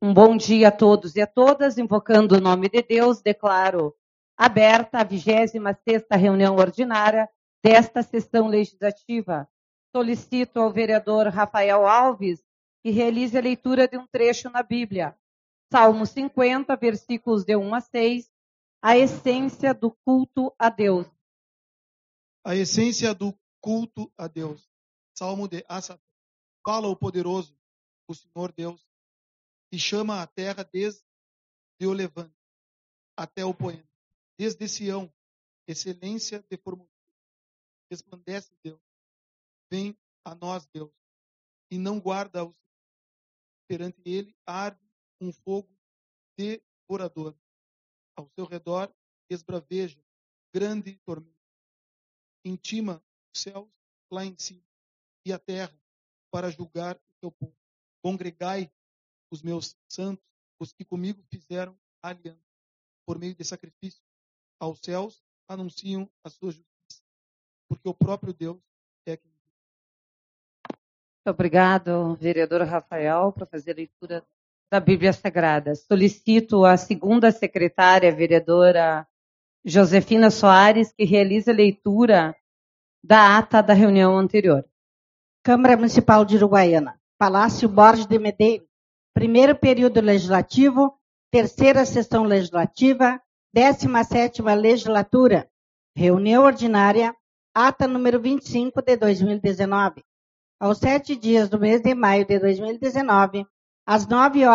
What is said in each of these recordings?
Um bom dia a todos e a todas. Invocando o nome de Deus, declaro aberta a 26ª reunião ordinária desta sessão legislativa. Solicito ao vereador Rafael Alves que realize a leitura de um trecho na Bíblia. Salmo 50, versículos de 1 a 6, a essência do culto a Deus. A essência do culto a Deus. Salmo de Asaf. Fala o poderoso, o Senhor Deus, que chama a terra desde o levante até o poente. Desde Sião, excelência de formosura. Resplandece Deus. Vem a nós, Deus, e não guarda os perante ele arde um fogo devorador. Ao seu redor esbraveja grande tormenta. Intima os céus lá em cima e a terra para julgar o seu povo. Congregai os meus santos, os que comigo fizeram aliança, por meio de sacrifício. Aos céus anunciam a sua justiça, porque o próprio Deus é quem. Muito obrigado, vereador Rafael, por fazer a leitura da Bíblia Sagrada. Solicito a segunda secretária, vereadora Josefina Soares, que realize a leitura da ata da reunião anterior. Câmara Municipal de Uruguaiana. Palácio Borges de Medeiros. Primeiro período legislativo, terceira sessão legislativa, 17ª legislatura. Reunião ordinária, ata número 25 de 2019. Aos 7 dias do mês de maio de 2019, às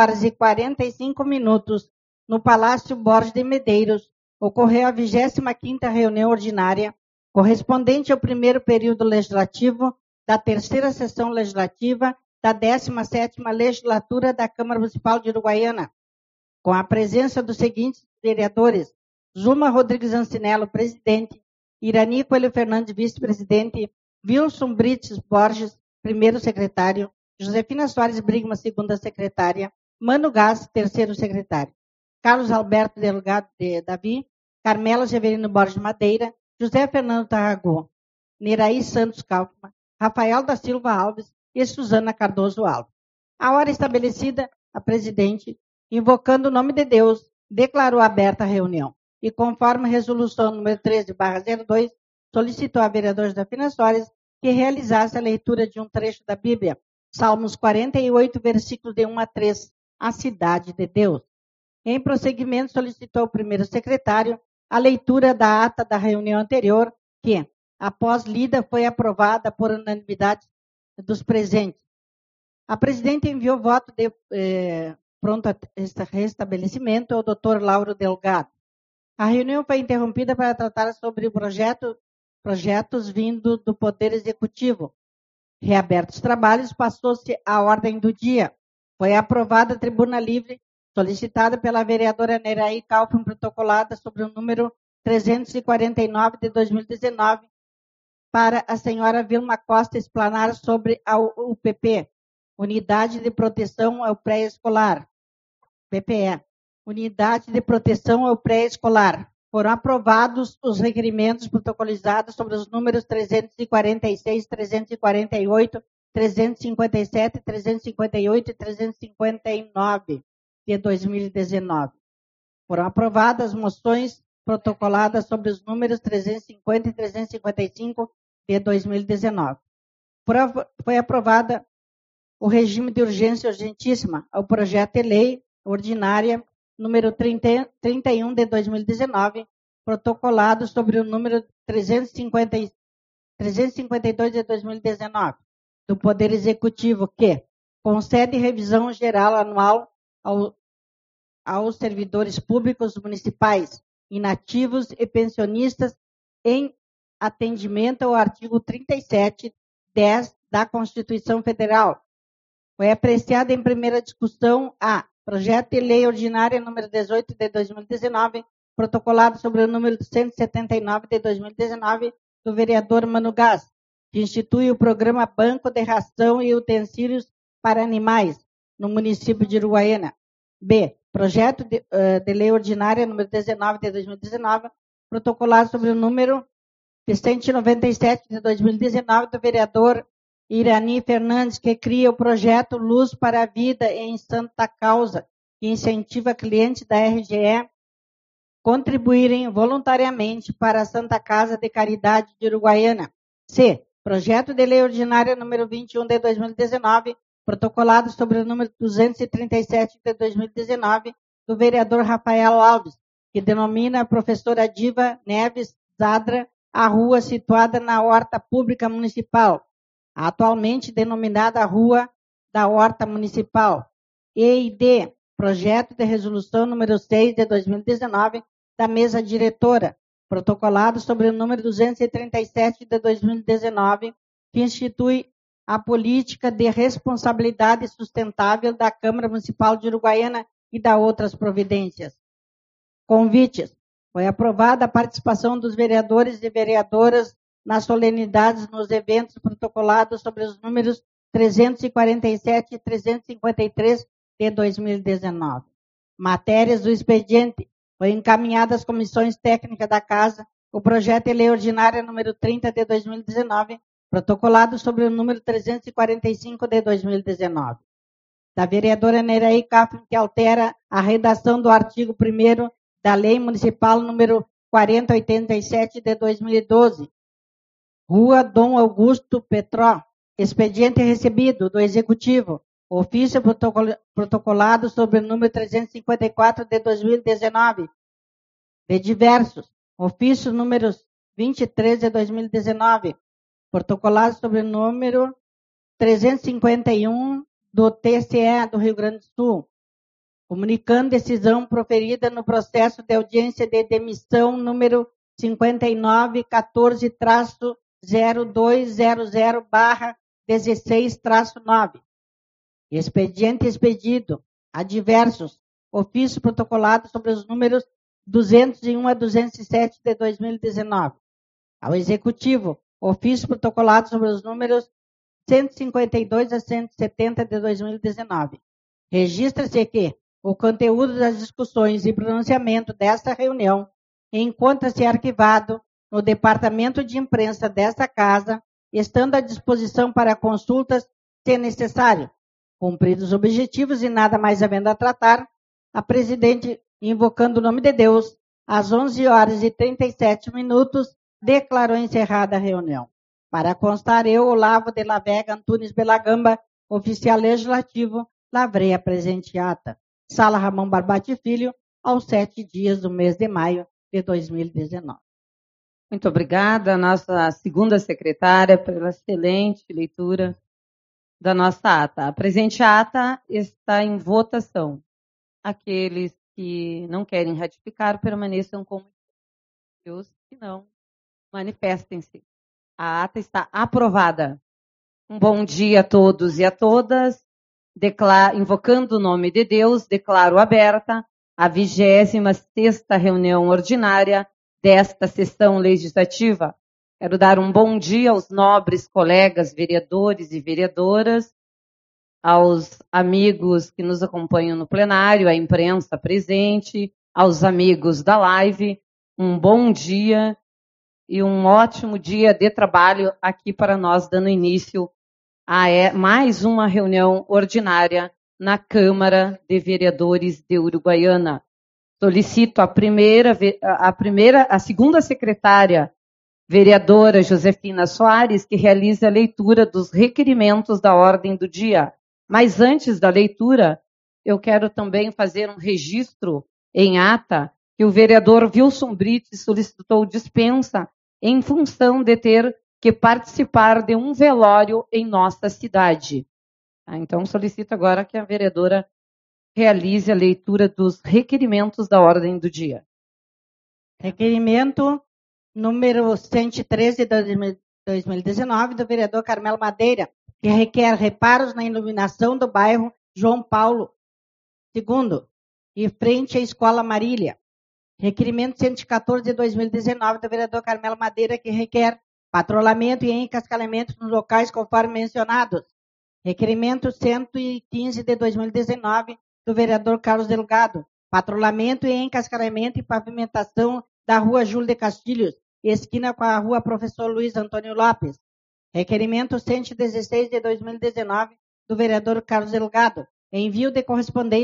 9h45, no Palácio Borges de Medeiros, ocorreu a 25ª reunião ordinária, correspondente ao primeiro período legislativo da terceira sessão legislativa da 17ª legislatura da Câmara Municipal de Uruguaiana, com a presença dos seguintes vereadores: Zuma Rodrigues Ancinello, presidente; Irani Coelho Fernandes, vice-presidente; Wilson Brites Borges, primeiro secretário; Josefina Soares Brigman, segunda secretária; Mano Gás, terceiro secretário; Carlos Alberto Delgado de Davi; Carmelo Severino Borges Madeira; José Fernando Tarragó; Neraí Santos Kaufmann; Rafael da Silva Alves e Suzana Cardoso Alves. A hora estabelecida, a presidente, invocando o nome de Deus, declarou aberta a reunião. E conforme a resolução número 13/02, solicitou a vereadora Josefina Soares que realizasse a leitura de um trecho da Bíblia, Salmos 48, versículos de 1 a 3, a cidade de Deus. Em prosseguimento, solicitou ao primeiro secretário a leitura da ata da reunião anterior, que, após lida, foi aprovada por unanimidade dos presentes. A presidente enviou voto de pronto restabelecimento ao Dr. Lauro Delgado. A reunião foi interrompida para tratar sobre o projetos vindo do Poder Executivo. Reabertos os trabalhos, passou-se a ordem do dia. Foi aprovada a tribuna livre, solicitada pela vereadora Neraí Kaufmann, protocolada sobre o número 349 de 2019, para a senhora Vilma Costa explanar sobre a UPP, Unidade de Proteção ao Pré-Escolar, PPE, Unidade de Proteção ao Pré-Escolar. Foram aprovados os requerimentos protocolizados sobre os números 346, 348, 357, 358 e 359 de 2019. Foram aprovadas moções protocoladas sobre os números 350 e 355 de 2019. Foi aprovada o regime de urgência urgentíssima ao projeto de lei ordinária número 31 de 2019, protocolado sobre o número 352 de 2019, do Poder Executivo, que concede revisão geral anual aos servidores públicos municipais, inativos e pensionistas, em atendimento ao artigo 37(10) da Constituição Federal. Foi apreciado em primeira discussão a projeto de lei ordinária número 18 de 2019, protocolado sobre o número 179 de 2019, do vereador Mano Gás, que institui o programa Banco de Ração e Utensílios para Animais, no município de Uruguaiana. B. Projeto de lei ordinária número 19 de 2019, protocolado sobre o número 197 de 2019, do vereador Irani Fernandes, que cria o projeto Luz para a Vida em Santa Causa, que incentiva clientes da RGE contribuírem voluntariamente para a Santa Casa de Caridade de Uruguaiana. C. Projeto de Lei Ordinária número 21 de 2019, protocolado sobre o número 237 de 2019, do vereador Rafael Alves, que denomina a professora Diva Neves Zadra a rua situada na Horta Pública Municipal, atualmente denominada Rua da Horta Municipal. E e D. Projeto de Resolução número 6 de 2019, da Mesa Diretora, protocolado sobre o número 237 de 2019, que institui a política de responsabilidade sustentável da Câmara Municipal de Uruguaiana e da outras providências. Convites. Foi aprovada a participação dos vereadores e vereadoras nas solenidades nos eventos protocolados sobre os números 347 e 353 de 2019. Matérias do expediente. Foi encaminhada às comissões técnicas da Casa o projeto de lei ordinária número 30 de 2019, protocolado sobre o número 345 de 2019. Da vereadora Neiraí Kaffin, que altera a redação do artigo 1º da Lei Municipal número 4087 de 2012. Rua Dom Augusto Petró. Expediente recebido do Executivo. Ofício protocolado sobre o número 354 de 2019. De diversos. Ofício número 23 de 2019. Protocolado sobre o número 351 do TCE do Rio Grande do Sul. Comunicando decisão proferida no processo de audiência de demissão número 5914-0200/16-9. Expediente expedido a diversos. Ofício protocolado sobre os números 201 a 207 de 2019. Ao Executivo, ofício protocolado sobre os números 152 a 170 de 2019. Registra-se que o conteúdo das discussões e pronunciamento desta reunião encontra-se arquivado no Departamento de Imprensa desta Casa, estando à disposição para consultas, se necessário. Cumpridos os objetivos e nada mais havendo a tratar, a presidente, invocando o nome de Deus, às 11h37, declarou encerrada a reunião. Para constar, eu, Olavo de la Vega Antunes Belagamba, oficial legislativo, lavrei a presente ata. Sala Ramon Barbati Filho, aos 7 dias do mês de maio de 2019. Muito obrigada, nossa segunda secretária, pela excelente leitura da nossa ata. A presente ata está em votação. Aqueles que não querem ratificar, permaneçam como Deus, se não, manifestem-se. A ata está aprovada. Um bom dia a todos e a todas. Invocando o nome de Deus, declaro aberta a 26ª reunião ordinária desta sessão legislativa. Quero dar um bom dia aos nobres colegas vereadores e vereadoras, aos amigos que nos acompanham no plenário, à imprensa presente, aos amigos da live. Um bom dia e um ótimo dia de trabalho aqui para nós, dando início a mais uma reunião ordinária na Câmara de Vereadores de Uruguaiana. Solicito a segunda secretária, vereadora Josefina Soares, que realize a leitura dos requerimentos da ordem do dia. Mas antes da leitura, eu quero também fazer um registro em ata que o vereador Wilson Brites solicitou dispensa em função de ter que participar de um velório em nossa cidade. Então, solicito agora que a vereadora realize a leitura dos requerimentos da ordem do dia. Requerimento número 113 de 2019, do vereador Carmelo Madeira, que requer reparos na iluminação do bairro João Paulo II e frente à Escola Marília. Requerimento 114 de 2019, do vereador Carmelo Madeira, que requer patrulhamento e encascalhamento nos locais conforme mencionados. Requerimento 115 de 2019, do vereador Carlos Delgado. Patrulhamento e encascalhamento e pavimentação da rua Júlio de Castilhos, esquina com a rua Professor Luiz Antônio Lopes. Requerimento 116 de 2019, do vereador Carlos Delgado. Envio de correspondência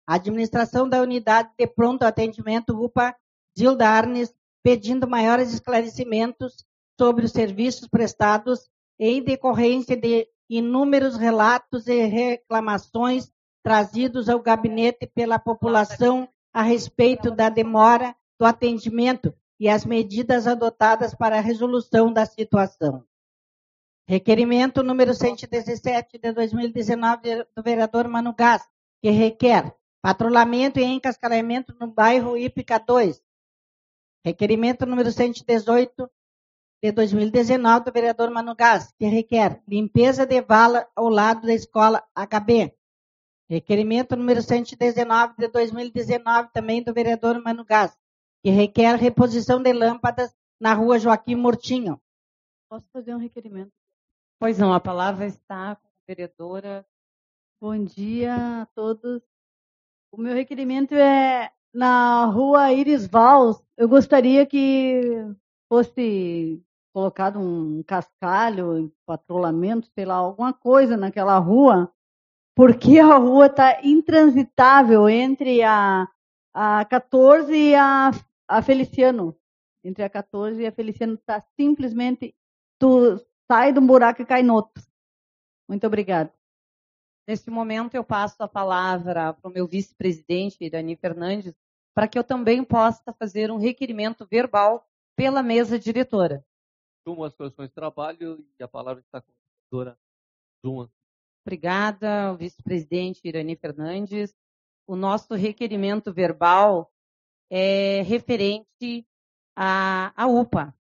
A administração da unidade de pronto atendimento UPA Gilda Arnes, pedindo maiores esclarecimentos sobre os serviços prestados em decorrência de inúmeros relatos e reclamações trazidos ao gabinete pela população a respeito da demora do atendimento e as medidas adotadas para a resolução da situação. Requerimento número 117 de 2019 do vereador Mano Gás, que requer patrulhamento e encascaramento no bairro Ípica 2. Requerimento número 118 de 2019 do vereador Mano Gás, que requer limpeza de vala ao lado da escola HB. Requerimento número 119 de 2019, também do vereador Mano Gás, que requer reposição de lâmpadas na rua Joaquim Murtinho. Posso fazer um requerimento? Pois não, a palavra está com a vereadora. Bom dia a todos. O meu requerimento é na rua Iris Vals. Eu gostaria que fosse colocado um cascalho, um patrulhamento, sei lá, alguma coisa naquela rua, porque a rua está intransitável entre a 14 e a Feliciano. Entre a 14 e a Feliciano está simplesmente, tu sai de um buraco e cai no outro. Muito obrigada. Neste momento, eu passo a palavra para o meu vice-presidente, Irani Fernandes, para que eu também possa fazer um requerimento verbal pela mesa diretora. Assumo as condições de trabalho e a palavra está com a vereadora Juma. Obrigada, ao vice-presidente Irani Fernandes. O nosso requerimento verbal é referente à UPA.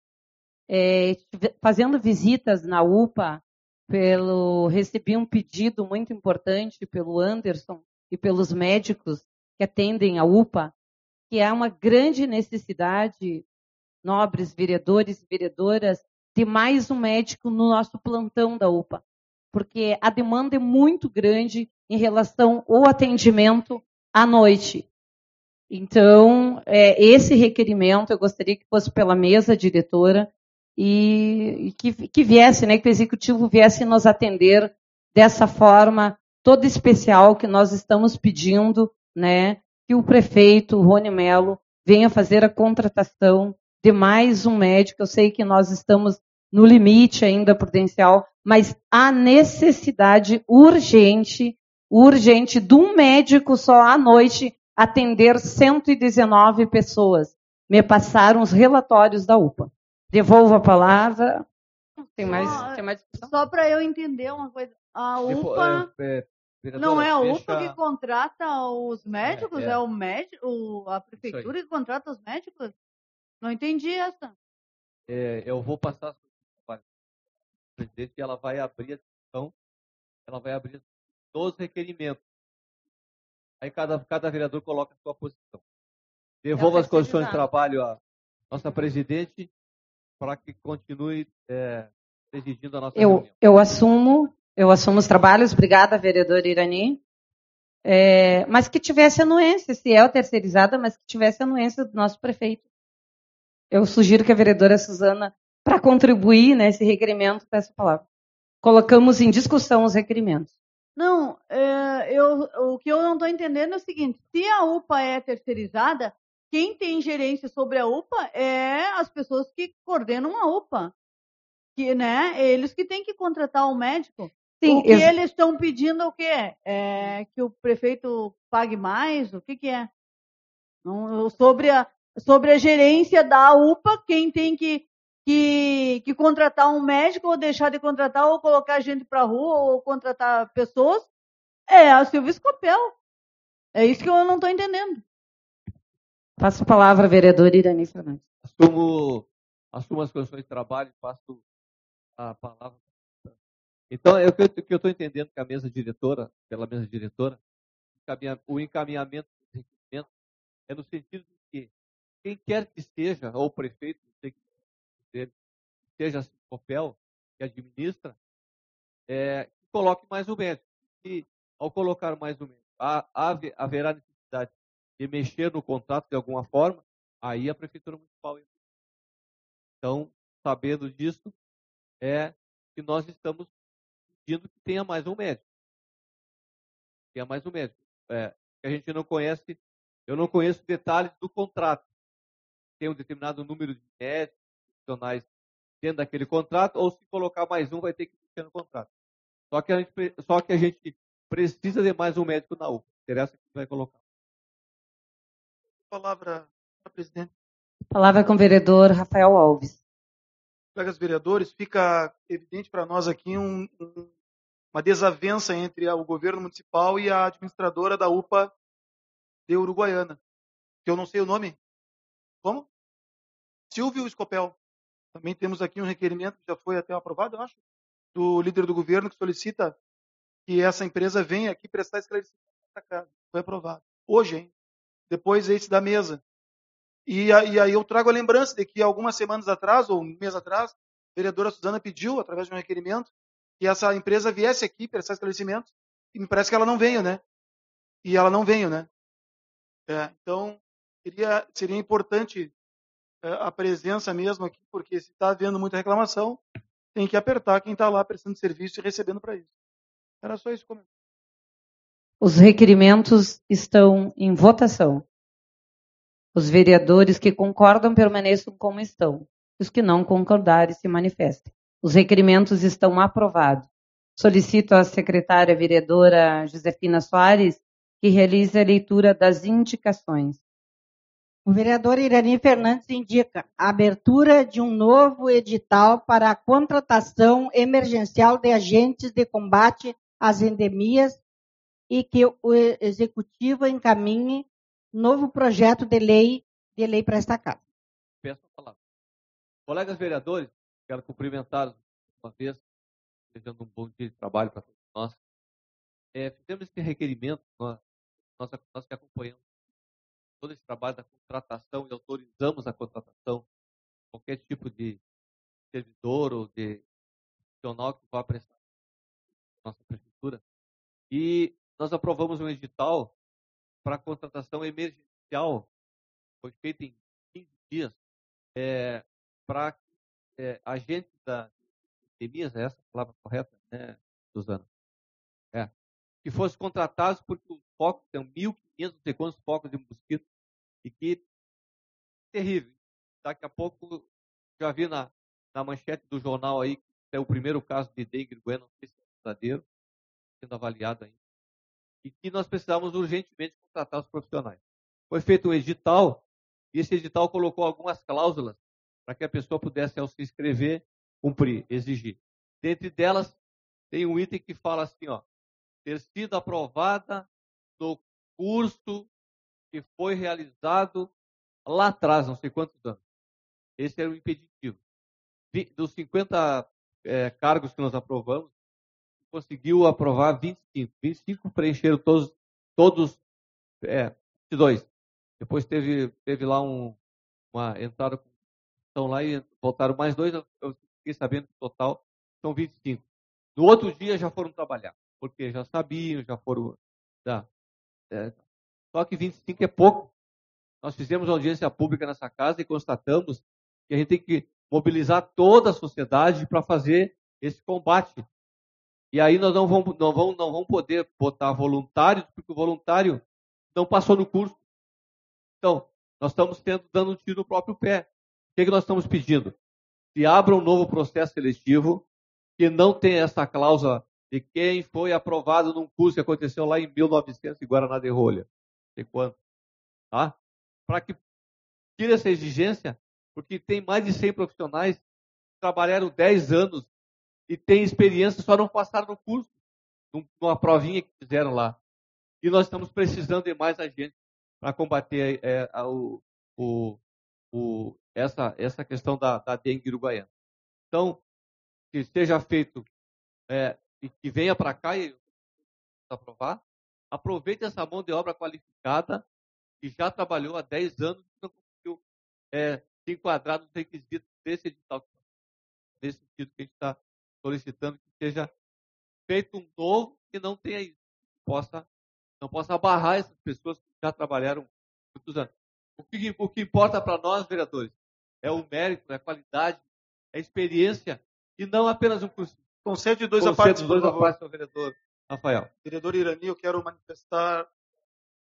Fazendo visitas na UPA, recebi um pedido muito importante pelo Anderson e pelos médicos que atendem a UPA, que é uma grande necessidade, nobres vereadores e vereadoras, de mais um médico no nosso plantão da UPA, porque a demanda é muito grande em relação ao atendimento à noite. Então, esse requerimento eu gostaria que fosse pela mesa diretora e que viesse, né, que o executivo viesse nos atender dessa forma toda especial que nós estamos pedindo, né, que o prefeito Rony Melo venha fazer a contratação de mais um médico. Eu sei que nós estamos no limite ainda prudencial, mas há necessidade urgente de um médico só à noite atender 119 pessoas. Me passaram os relatórios da UPA. Devolvo a palavra. Tem mais discussão? Só para eu entender uma coisa. A UPA não é a UPA que contrata os médicos? É o médico, a prefeitura que contrata os médicos? Não entendi essa. Eu vou passar para o presidente e ela vai abrir a discussão. Ela vai abrir os requerimentos. Aí cada vereador coloca a sua posição. Devolvo as condições de trabalho à nossa presidente para que continue presidindo a nossa reunião. Eu assumo os trabalhos. Obrigada, vereadora Irani. Mas que tivesse anuência, se é terceirizada, mas que tivesse anuência do nosso prefeito. Eu sugiro que a vereadora Suzana, para contribuir nesse requerimento, peça a palavra. Colocamos em discussão os requerimentos. Não, o que eu não estou entendendo é o seguinte: se a UPA é terceirizada, quem tem gerência sobre a UPA é as pessoas que coordenam a UPA. Que, né, eles que têm que contratar o médico. Sim, o que eles estão pedindo, o quê? Que o prefeito pague mais? O que é? Não, sobre a gerência da UPA, quem tem que contratar um médico, ou deixar de contratar, ou colocar gente para a rua, ou contratar pessoas, é a Silvia Scopel. É isso que eu não estou entendendo. Passo a palavra, vereadora Irani Fernandes. Assumo as condições de trabalho e passo a palavra. Então, o que eu estou entendendo que a mesa diretora, pela mesa diretora, o encaminhamento dos requerimentos é no sentido de que quem quer que seja, ou o prefeito, não sei que seja a Scopel, que administra, que coloque mais um médico. E ao colocar mais um médico, haverá necessidade de mexer no contrato de alguma forma, aí a Prefeitura Municipal entra. Então, sabendo disso, que nós estamos pedindo que tenha mais um médico. A gente não conhece, eu não conheço detalhes do contrato. Tem um determinado número de médicos profissionais dentro daquele contrato, ou se colocar mais um, vai ter que mexer no contrato. Só que a gente precisa de mais um médico na UPA. Interessa que vai colocar. Palavra para presidente. Palavra com o vereador Rafael Alves. Colegas vereadores, fica evidente para nós aqui uma desavença entre o governo municipal e a administradora da UPA de Uruguaiana, que eu não sei o nome. Como? Silvio Scopel. Também temos aqui um requerimento que já foi até aprovado, eu acho, do líder do governo, que solicita que essa empresa venha aqui prestar esclarecimento nessa casa. Foi aprovado. Hoje, hein? Depois esse da mesa. E aí eu trago a lembrança de que algumas semanas atrás, ou um mês atrás, a vereadora Suzana pediu, através de um requerimento, que essa empresa viesse aqui prestar esclarecimento, e me parece que ela não veio, né? E ela não veio, né? Então, seria importante a presença mesmo aqui, porque se está havendo muita reclamação, tem que apertar quem está lá prestando serviço e recebendo para isso. Era só isso. Os requerimentos estão em votação. Os vereadores que concordam permaneçam como estão. Os que não concordarem se manifestem. Os requerimentos estão aprovados. Solicito à secretária vereadora Josefina Soares que realize a leitura das indicações. O vereador Irani Fernandes indica a abertura de um novo edital para a contratação emergencial de agentes de combate às endemias e que o executivo encaminhe novo projeto de lei para esta casa. Peço a palavra. Colegas vereadores, quero cumprimentá-los uma vez, desejando um bom dia de trabalho para todos nós. Fizemos esse requerimento, nós que acompanhamos todo esse trabalho da contratação e autorizamos a contratação de qualquer tipo de servidor ou de profissional que vá prestar na nossa prefeitura. E nós aprovamos um edital para contratação emergencial, foi feito em 15 dias, para agentes da endemias, é essa a palavra correta, né, Suzana? Que fossem contratados porque os focos, tem 1.500, não sei quantos focos de mosquito, e que terrível. Daqui a pouco, já vi na manchete do jornal aí, que é o primeiro caso de dengue no Goiânia, não sei se é verdadeiro, sendo avaliado ainda, e que nós precisávamos urgentemente contratar os profissionais. Foi feito um edital, e esse edital colocou algumas cláusulas para que a pessoa pudesse, ao se inscrever, cumprir, exigir. Dentre delas, tem um item que fala assim, ter sido aprovada no curso que foi realizado lá atrás, não sei quantos anos. Esse era o impeditivo. Dos 50 cargos que nós aprovamos, conseguiu aprovar 25. 25 preencheram todos 22. Depois teve lá uma entrada com estão lá e voltaram mais 2, eu fiquei sabendo que no total são 25. No outro dia já foram trabalhar, porque já sabiam, já foram... Só que 25 é pouco. Nós fizemos uma audiência pública nessa casa e constatamos que a gente tem que mobilizar toda a sociedade para fazer esse combate. E aí nós não vamos poder botar voluntários, porque o voluntário não passou no curso. Então, nós estamos dando um tiro no próprio pé. O que nós estamos pedindo? Se abra um novo processo seletivo que não tenha essa cláusula de quem foi aprovado num curso que aconteceu lá em 1900 em Guaraná de Rolha. Não sei quanto. Tá? Para que tire essa exigência, porque tem mais de 100 profissionais que trabalharam 10 anos e têm experiência, só não passaram no curso, numa provinha que fizeram lá. E nós estamos precisando de mais agentes para combater essa questão da dengue uruguaiana. Então, que seja feito e que venha para cá e aprovar, aproveite essa mão de obra qualificada que já trabalhou há 10 anos e não conseguiu se enquadrar nos requisitos desse edital. Nesse sentido que a gente está solicitando que seja feito um novo que não tenha isso, não possa barrar essas pessoas que já trabalharam muitos anos. O que importa para nós, vereadores, é o mérito, é a qualidade, é a experiência e não apenas um curso. Concede dois a parte, senhor vereador Rafael. Vereador Irani, eu quero manifestar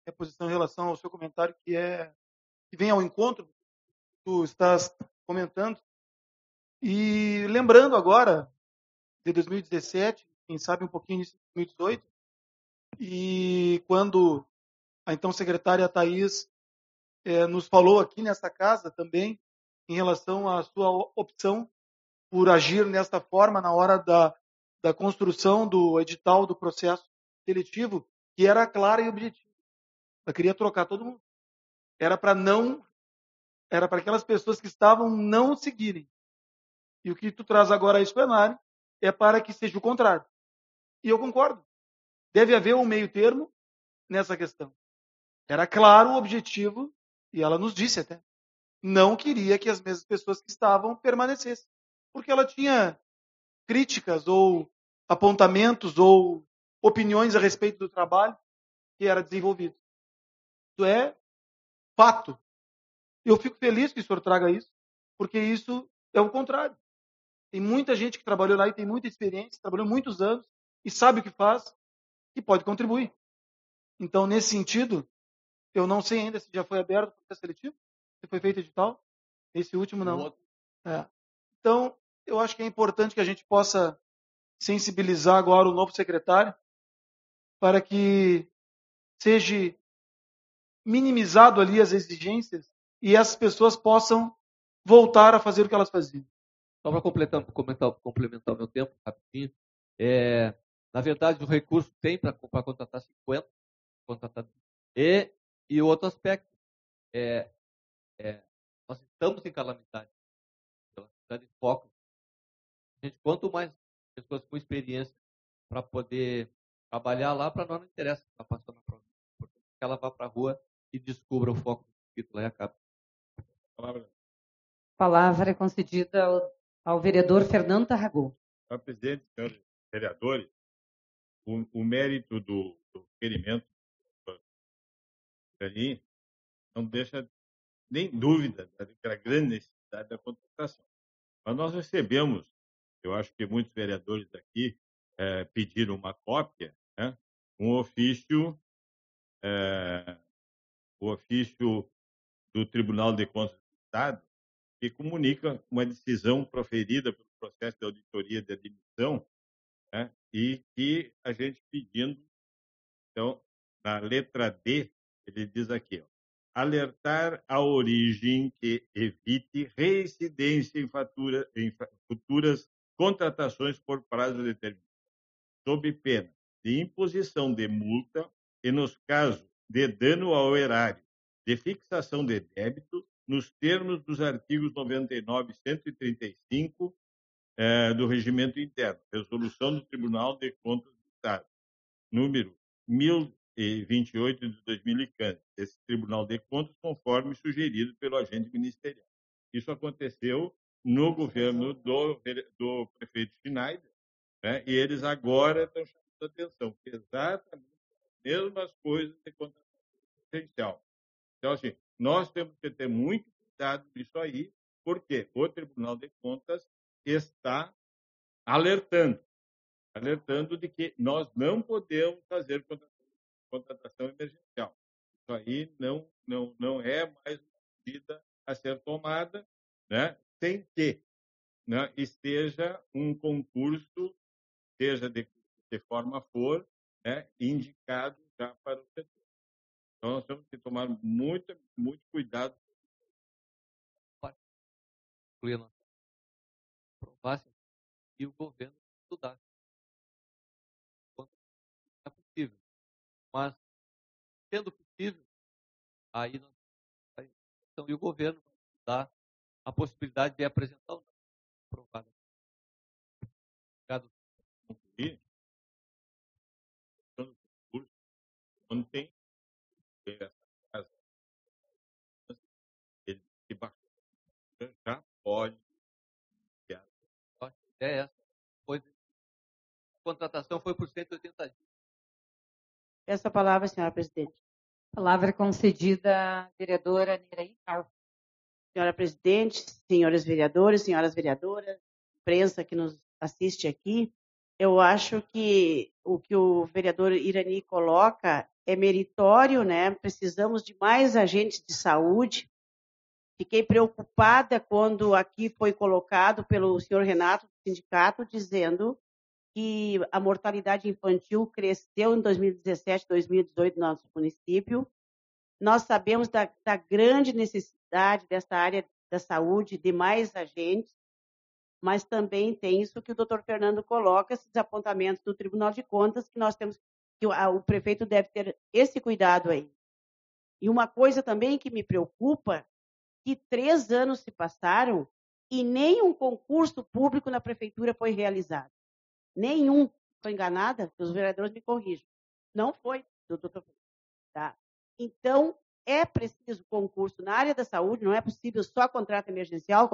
minha posição em relação ao seu comentário, que vem ao encontro do que tu estás comentando. E lembrando agora de 2017, quem sabe um pouquinho de 2018, e quando a então secretária Thais nos falou aqui nesta casa também, em relação à sua opção por agir nesta forma na hora da construção do edital do processo seletivo, que era clara e objetiva. Ela queria trocar todo mundo. Era para aquelas pessoas que estavam não seguirem. E o que tu traz agora a esse plenário é para que seja o contrário. E eu concordo. Deve haver um meio termo nessa questão. Era claro o objetivo, e ela nos disse até, não queria que as mesmas pessoas que estavam permanecessem. Porque ela tinha críticas ou apontamentos ou opiniões a respeito do trabalho que era desenvolvido. Isso é fato. Eu fico feliz que o senhor traga isso, porque isso é o contrário. Tem muita gente que trabalhou lá e tem muita experiência, trabalhou muitos anos e sabe o que faz e pode contribuir. Então, nesse sentido, eu não sei ainda se já foi aberto o processo seletivo, se foi feito edital. Esse último não. Então, eu acho que é importante que a gente possa sensibilizar agora o novo secretário para que seja minimizado ali as exigências e as pessoas possam voltar a fazer o que elas faziam. Só para complementar o meu tempo, rapidinho. Na verdade, o recurso tem para contratar 50. E o outro aspecto, nós estamos em calamidade. Calamidade de foco. Quanto mais pessoas com experiência para poder trabalhar lá, para nós não interessa estar passando na prova. Porque ela vá para a rua e descubra o foco do título e acaba. A palavra é concedida ao vereador Fernando Tarragão. Senhor presidente, senhores vereadores, o mérito do requerimento ali não deixa nem dúvida da grande necessidade da contratação. Mas nós recebemos, eu acho que muitos vereadores aqui pediram uma cópia, né? O ofício do Tribunal de Contas do Estado, que comunica uma decisão proferida pelo processo de auditoria de admissão, né? E que a gente pedindo, então, na letra D, ele diz aqui, alertar a origem que evite reincidência em futuras contratações por prazo determinado, sob pena de imposição de multa e, nos casos de dano ao erário, de fixação de débito, nos termos dos artigos 99 e 135 do Regimento Interno, Resolução do Tribunal de Contas do Estado, número 1028 de 2015, esse Tribunal de Contas, conforme sugerido pelo agente ministerial. Isso aconteceu no governo do prefeito Schneider, né? E eles agora estão chamando a atenção, que exatamente as mesmas coisas de contratação presencial. Então, assim, nós temos que ter muito cuidado nisso aí, porque o Tribunal de Contas está alertando de que nós não podemos fazer contratação emergencial. Isso aí não é mais uma medida a ser tomada, né, sem que, né, esteja um concurso, seja de forma for, né, indicado já para o setor. Então, nós temos que tomar muito cuidado. Aprovasse e o governo estudasse. Quanto é possível. Mas, sendo possível, aí nós e o governo dá a possibilidade de apresentar o aprovado. Obrigado. Ontem, essa casa, ele já pode. A ideia é essa. A contratação foi por 180 dias. Essa palavra, senhora presidente. A palavra é concedida à vereadora Neiraí Carlos. Senhora presidente, senhores vereadores, senhoras vereadoras, imprensa que nos assiste aqui, Eu acho que o vereador Irani coloca é meritório, né? Precisamos de mais agentes de saúde. Fiquei preocupada quando aqui foi colocado pelo senhor Renato, do sindicato, dizendo que a mortalidade infantil cresceu em 2017, 2018 no nosso município. Nós sabemos da grande necessidade dessa área da saúde, de mais agentes, mas também tem isso que o doutor Fernando coloca, esses apontamentos do Tribunal de Contas, que nós temos, que o prefeito deve ter esse cuidado aí. E uma coisa também que me preocupa, que 3 anos se passaram e nenhum concurso público na prefeitura foi realizado. Nenhum. Estou enganada? Os vereadores me corrijam. Não foi, doutor. Tá? Então, é preciso concurso na área da saúde, não é possível só contrato emergencial.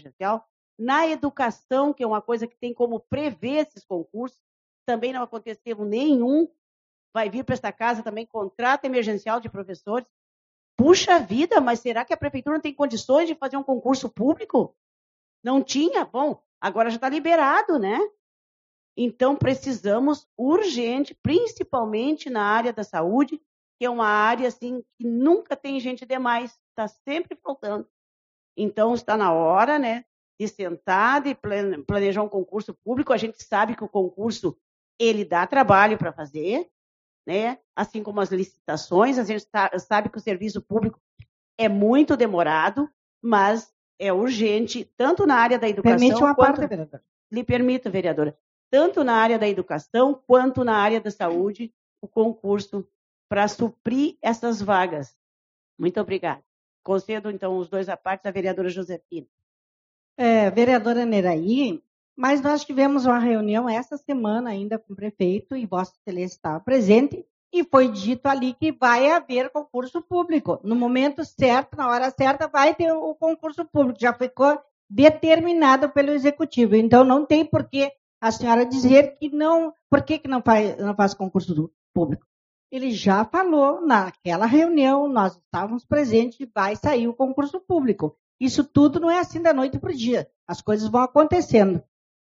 Na educação, que é uma coisa que tem como prever esses concursos, também não aconteceu nenhum. Vai vir para esta casa também contrato emergencial de professores. Puxa vida, mas será que a prefeitura não tem condições de fazer um concurso público? Não tinha? Bom, agora já está liberado, né? Então, precisamos urgente, principalmente na área da saúde, que é uma área assim que nunca tem gente demais, está sempre faltando. Então, está na hora, né, de sentar, de planejar um concurso público. A gente sabe que o concurso, ele dá trabalho para fazer, né? Assim como as licitações, a gente sabe que o serviço público é muito demorado, mas é urgente, tanto na área da educação... Permite uma parte, vereadora. Lhe permito, vereadora. Tanto na área da educação, quanto na área da saúde, o concurso para suprir essas vagas. Muito obrigada. Concedo, então, os 2 à parte da vereadora Josefina. Vereadora Neraí, mas nós tivemos uma reunião essa semana ainda com o prefeito e Vossa Excelência estava presente e foi dito ali que vai haver concurso público. No momento certo, na hora certa, vai ter o concurso público. Já ficou determinado pelo Executivo. Então, não tem por que a senhora dizer que não... Por que não faz concurso público? Ele já falou naquela reunião, nós estávamos presentes e vai sair o concurso público. Isso tudo não é assim da noite para o dia. As coisas vão acontecendo.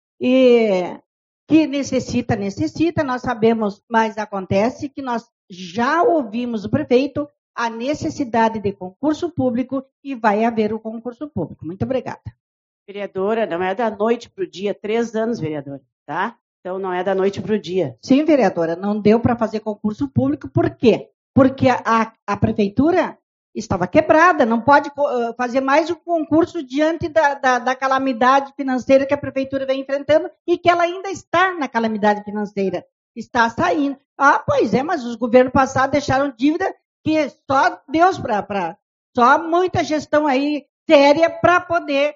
E que necessita, nós sabemos, mas acontece que nós já ouvimos o prefeito a necessidade de concurso público e vai haver o concurso público. Muito obrigada. Vereadora, não é da noite para o dia, 3 anos, vereadora, tá? Então, não é da noite para o dia. Sim, vereadora, não deu para fazer concurso público, por quê? Porque a prefeitura estava quebrada, não pode fazer mais um concurso diante da calamidade financeira que a prefeitura vem enfrentando e que ela ainda está na calamidade financeira, está saindo. Ah, pois é, mas os governos passados deixaram dívida que só Deus só muita gestão aí séria para poder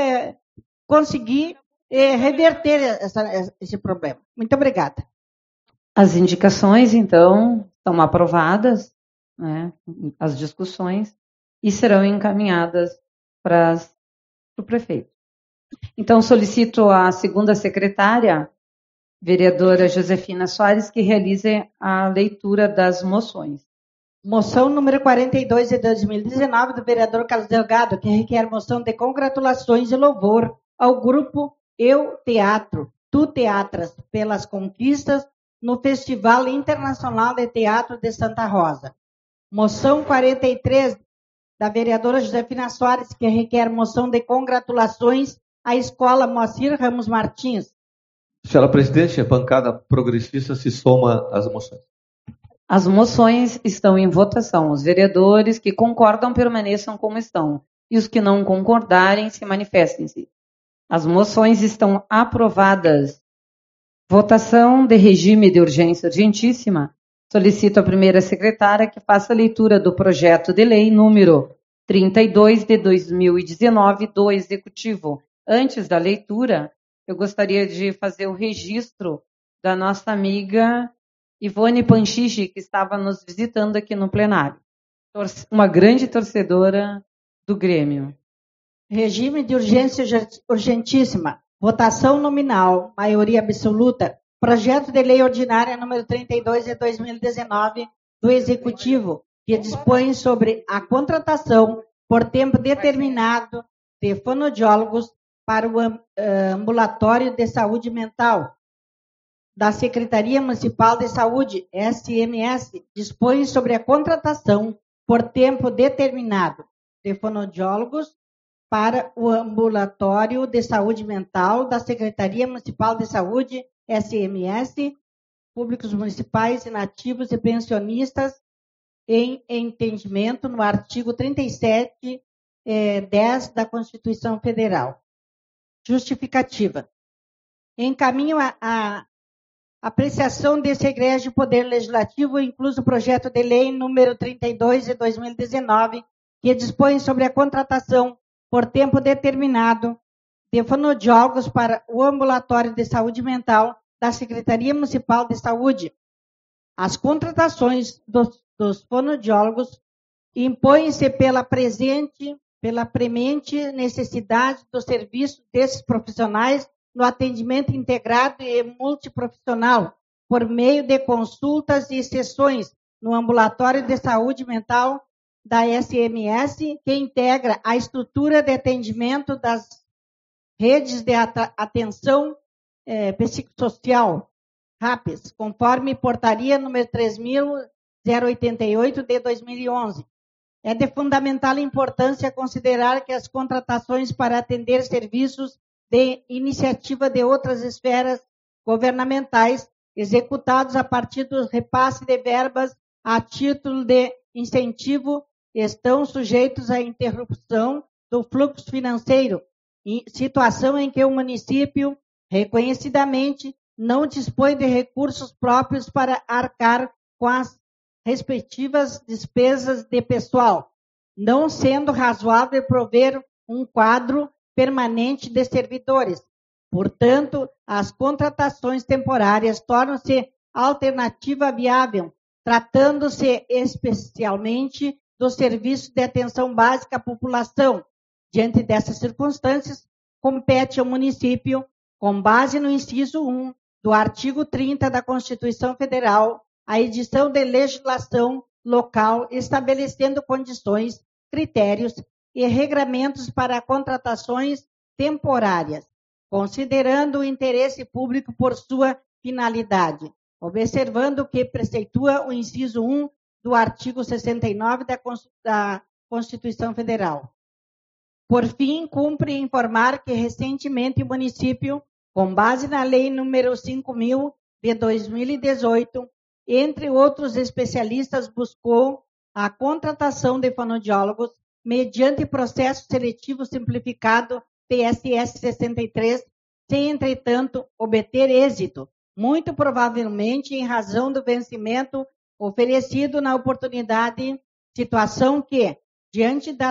conseguir reverter esse problema. Muito obrigada. As indicações, então, estão aprovadas, né, as discussões, e serão encaminhadas para o prefeito. Então, solicito à segunda secretária, vereadora Josefina Soares, que realize a leitura das moções. Moção número 42 de 2019, do vereador Carlos Delgado, que requer moção de congratulações e louvor ao grupo Eu Teatro, Tu Teatras, pelas conquistas no Festival Internacional de Teatro de Santa Rosa. Moção 43, da vereadora Josefina Soares, que requer moção de congratulações à Escola Moacir Ramos Martins. Senhora Presidente, a bancada progressista se soma às moções. As moções estão em votação. Os vereadores que concordam permaneçam como estão. E os que não concordarem se manifestem-se. As moções estão aprovadas. Votação de regime de urgência urgentíssima. Solicito à primeira secretária que faça a leitura do projeto de lei número 32 de 2019 do Executivo. Antes da leitura, eu gostaria de fazer o registro da nossa amiga Ivone Panchichi, que estava nos visitando aqui no plenário. Uma grande torcedora do Grêmio. Regime de urgência urgentíssima. Votação nominal, maioria absoluta. Projeto de lei ordinária número 32 de 2019 do Executivo, que dispõe sobre a contratação por tempo determinado de fonoaudiólogos para o ambulatório de saúde mental. da Secretaria Municipal de Saúde, SMS, dispõe sobre a contratação por tempo determinado de fonoaudiólogos para o ambulatório de saúde mental da Secretaria Municipal de Saúde, SMS, públicos municipais, inativos e pensionistas, em entendimento no artigo 37, 10 da Constituição Federal. Justificativa. Encaminho a apreciação desse egrégio Poder Legislativo, incluso o projeto de lei número 32 de 2019, que dispõe sobre a contratação por tempo determinado de fonoaudiólogos para o ambulatório de saúde mental da Secretaria Municipal de Saúde. As contratações dos fonoaudiólogos impõem-se pela premente necessidade do serviço desses profissionais no atendimento integrado e multiprofissional, por meio de consultas e sessões no ambulatório de saúde mental da SMS, que integra a estrutura de atendimento das redes de atenção psicossocial, RAPS, conforme portaria número 3.088 de 2011. É de fundamental importância considerar que as contratações para atender serviços de iniciativa de outras esferas governamentais, executados a partir do repasse de verbas a título de incentivo, estão sujeitos à interrupção do fluxo financeiro, situação em que o município, reconhecidamente, não dispõe de recursos próprios para arcar com as respectivas despesas de pessoal, não sendo razoável prover um quadro permanente de servidores. Portanto, as contratações temporárias tornam-se alternativa viável, tratando-se especialmente do serviço de atenção básica à população. Diante dessas circunstâncias, compete ao município, com base no inciso 1 do artigo 30 da Constituição Federal, a edição de legislação local estabelecendo condições, critérios e regramentos para contratações temporárias, considerando o interesse público por sua finalidade, observando que preceitua o inciso 1 do artigo 69 da Constituição Federal. Por fim, cumpre informar que recentemente o município, com base na Lei número 5.000 de 2018, entre outros especialistas, buscou a contratação de fonoaudiólogos mediante processo seletivo simplificado PSS 63, sem, entretanto, obter êxito, muito provavelmente em razão do vencimento oferecido na oportunidade, situação que, diante da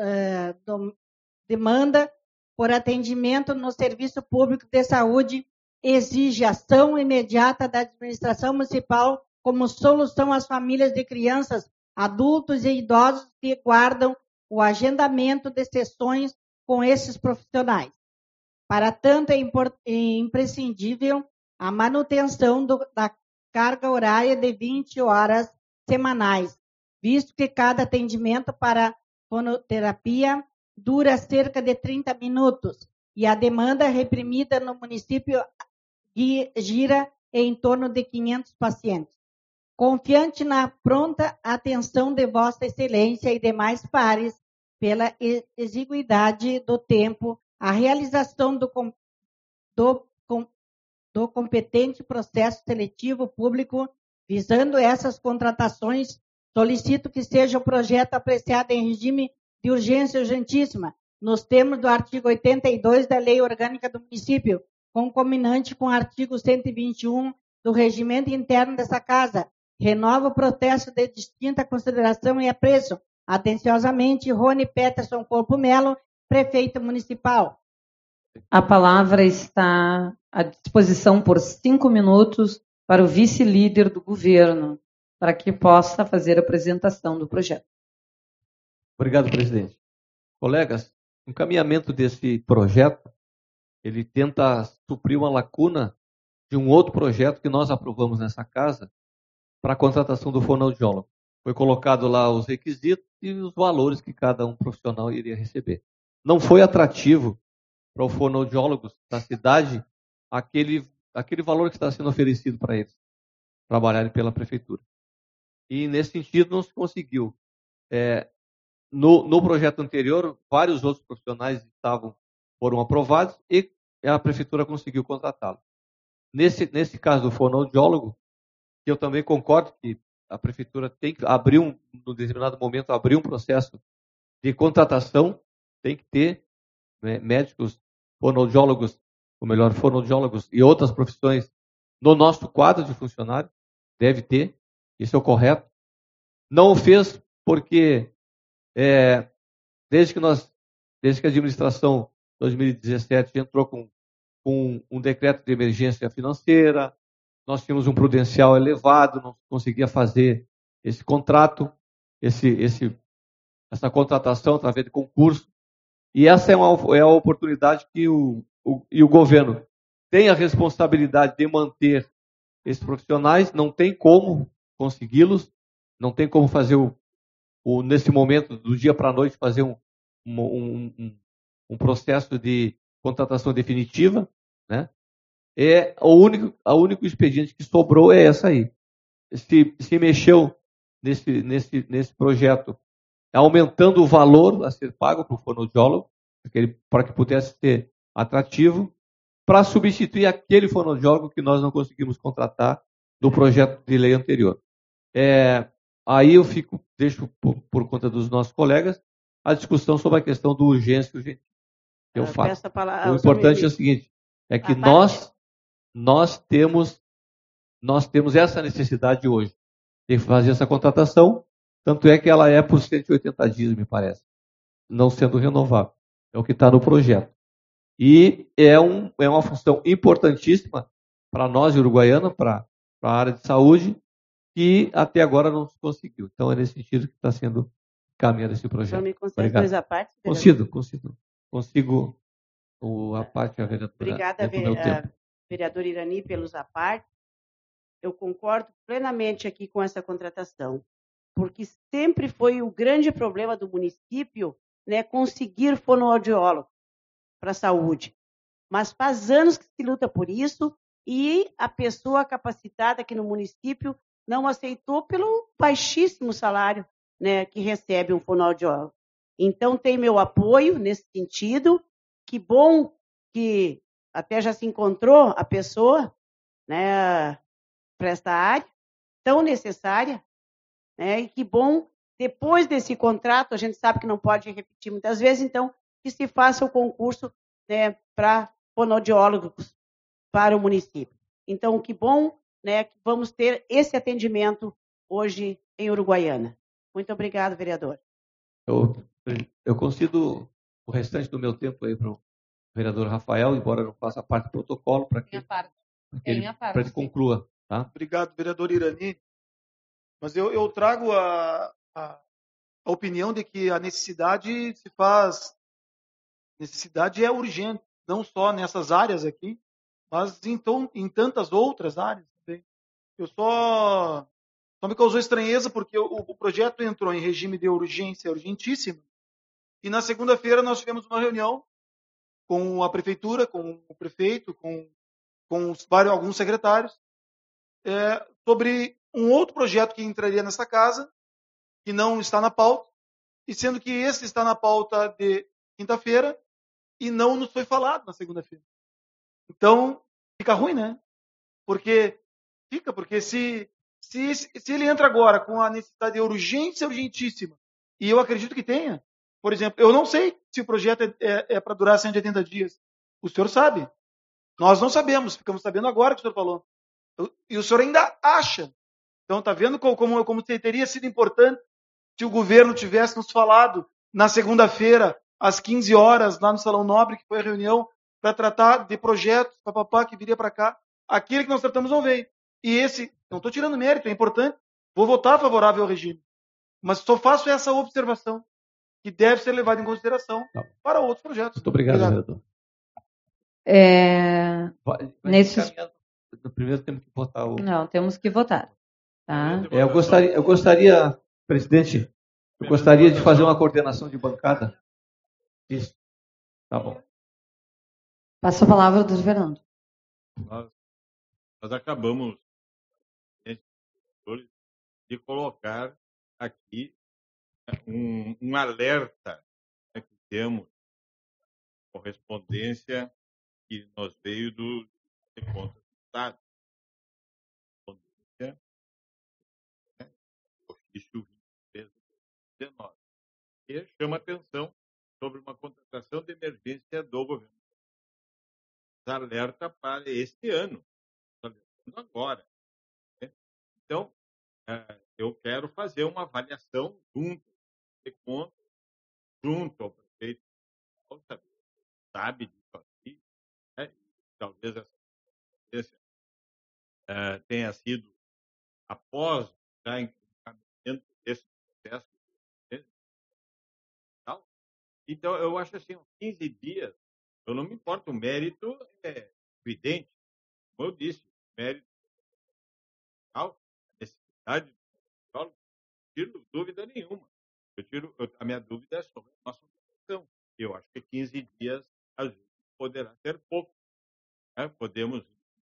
demanda por atendimento no serviço público de saúde, exige ação imediata da administração municipal como solução às famílias de crianças, adultos e idosos que guardam o agendamento de sessões com esses profissionais. Para tanto, é imprescindível a manutenção da carga horária de 20 horas semanais, visto que cada atendimento para fonoterapia dura cerca de 30 minutos e a demanda reprimida no município gira em torno de 500 pacientes. Confiante na pronta atenção de Vossa Excelência e demais pares, pela exiguidade do tempo, a realização do competente processo seletivo público, visando essas contratações, solicito que seja o projeto apreciado em regime de urgência urgentíssima, nos termos do artigo 82 da Lei Orgânica do Município, concomitante com o artigo 121 do Regimento Interno dessa Casa. Renova o protesto de distinta consideração e apreço. Atenciosamente, Rony Peterson Corpo Melo, Prefeito Municipal. A palavra está à disposição por 5 minutos para o vice-líder do governo, para que possa fazer a apresentação do projeto. Obrigado, presidente. Colegas, o encaminhamento desse projeto, ele tenta suprir uma lacuna de um outro projeto que nós aprovamos nessa casa para a contratação do fonoaudiólogo. Foi colocado lá os requisitos e os valores que cada um profissional iria receber. Não foi atrativo para o fonoaudiólogo da cidade aquele aquele valor que está sendo oferecido para eles trabalharem pela prefeitura. E nesse sentido não se conseguiu. No projeto anterior, vários outros profissionais foram aprovados e a prefeitura conseguiu contratá-los. Nesse caso do fonoaudiólogo, que eu também concordo que a prefeitura tem que abrir no determinado momento, abrir um processo de contratação, tem que ter, né, médicos, fonoaudiólogos, ou melhor, fonoaudiólogos e outras profissões no nosso quadro de funcionários, deve ter, isso é o correto. Não o fez porque desde que a administração 2017 entrou com um decreto de emergência financeira, nós tínhamos um prudencial elevado, não conseguia fazer esse contrato, essa contratação através de concurso. E essa é a oportunidade que o governo tem a responsabilidade de manter esses profissionais, não tem como consegui-los, não tem como fazer nesse momento, do dia para a noite, fazer um processo de contratação definitiva, né? O único expediente que sobrou é essa aí. Se mexeu nesse projeto, aumentando o valor a ser pago para o fonoaudiólogo, para que pudesse ser atrativo, para substituir aquele fonoaudiólogo que nós não conseguimos contratar do projeto de lei anterior. Aí eu deixo por conta dos nossos colegas a discussão sobre a questão do urgência e urgente. Eu falo. O importante é o seguinte, é que nós temos essa necessidade hoje de fazer essa contratação, tanto é que ela é por 180 dias, me parece, não sendo renovável. É o que está no projeto. E é uma função importantíssima para nós, de Uruguaiana, para a área de saúde, que até agora não se conseguiu. Então, é nesse sentido que está sendo caminhado esse projeto. Me concede dois à parte? Consigo a parte, a vereadora. Obrigada, vereador Irani, pelos à parte. Eu concordo plenamente aqui com essa contratação, porque sempre foi o grande problema do município, né, conseguir fonoaudiólogo para a saúde. Mas faz anos que se luta por isso e a pessoa capacitada aqui no município não aceitou pelo baixíssimo salário, né, que recebe um fonoaudiólogo. Então, tem meu apoio nesse sentido. Que bom que até já se encontrou a pessoa, né, para esta área tão necessária, né, e que bom, depois desse contrato, a gente sabe que não pode repetir muitas vezes, então, que se faça o concurso, né, para fonoaudiólogos para o município. Então, que bom, né, que vamos ter esse atendimento hoje em Uruguaiana. Muito obrigado, vereador. Eu concedo o restante do meu tempo aí para o vereador Rafael, embora não faça parte do protocolo, para que ele conclua. Tá? Obrigado, vereador Irani. Mas eu trago a opinião de que a necessidade é urgente, não só nessas áreas aqui, mas em tantas outras áreas também. Só me causou estranheza porque o projeto entrou em regime de urgência urgentíssima, e na segunda-feira nós tivemos uma reunião com a prefeitura, com o prefeito, com alguns secretários, sobre um outro projeto que entraria nessa casa, que não está na pauta, e sendo que esse está na pauta de quinta-feira e não nos foi falado na segunda-feira. Então, fica ruim, né? Porque se ele entra agora com a necessidade de urgência urgentíssima, e eu acredito que tenha, por exemplo, eu não sei se o projeto é para durar 180 dias. O senhor sabe. Nós não sabemos, ficamos sabendo agora que o senhor falou. E o senhor ainda acha. Então, está vendo como teria sido importante se o governo tivesse nos falado na segunda-feira, às 15 horas, lá no Salão Nobre, que foi a reunião, para tratar de projetos, que viria para cá. Aquele que nós tratamos não veio. E esse, não estou tirando mérito, é importante. Vou votar favorável ao regime. Mas só faço essa observação, que deve ser levada em consideração para outros projetos. Muito obrigado, vereador. No primeiro temos que votar Não, temos que votar. Tá? Eu gostaria, presidente, de fazer uma coordenação de bancada. Isso. Tá bom. Passo a palavra do Fernando. nós acabamos de colocar aqui um alerta, né, que temos correspondência que nos veio do Contas do Estado. Correspondência, né, ofício 23 de 2019, que chama atenção sobre uma contratação de emergência do governo. Alerta para este ano, alertando agora. Né? Então, eu quero fazer uma avaliação junto de contas, junto ao prefeito, sabe disso aqui, né? Talvez essa experiência tenha sido após já encaminhamento desse processo. Então, eu acho assim, 15 dias, eu não me importo, o mérito é evidente. Como eu disse, o mérito a necessidade de não tiro dúvida nenhuma. A minha dúvida é sobre a nossa votação. Eu acho que 15 dias, às vezes, poderá ser pouco. Né? Podemos,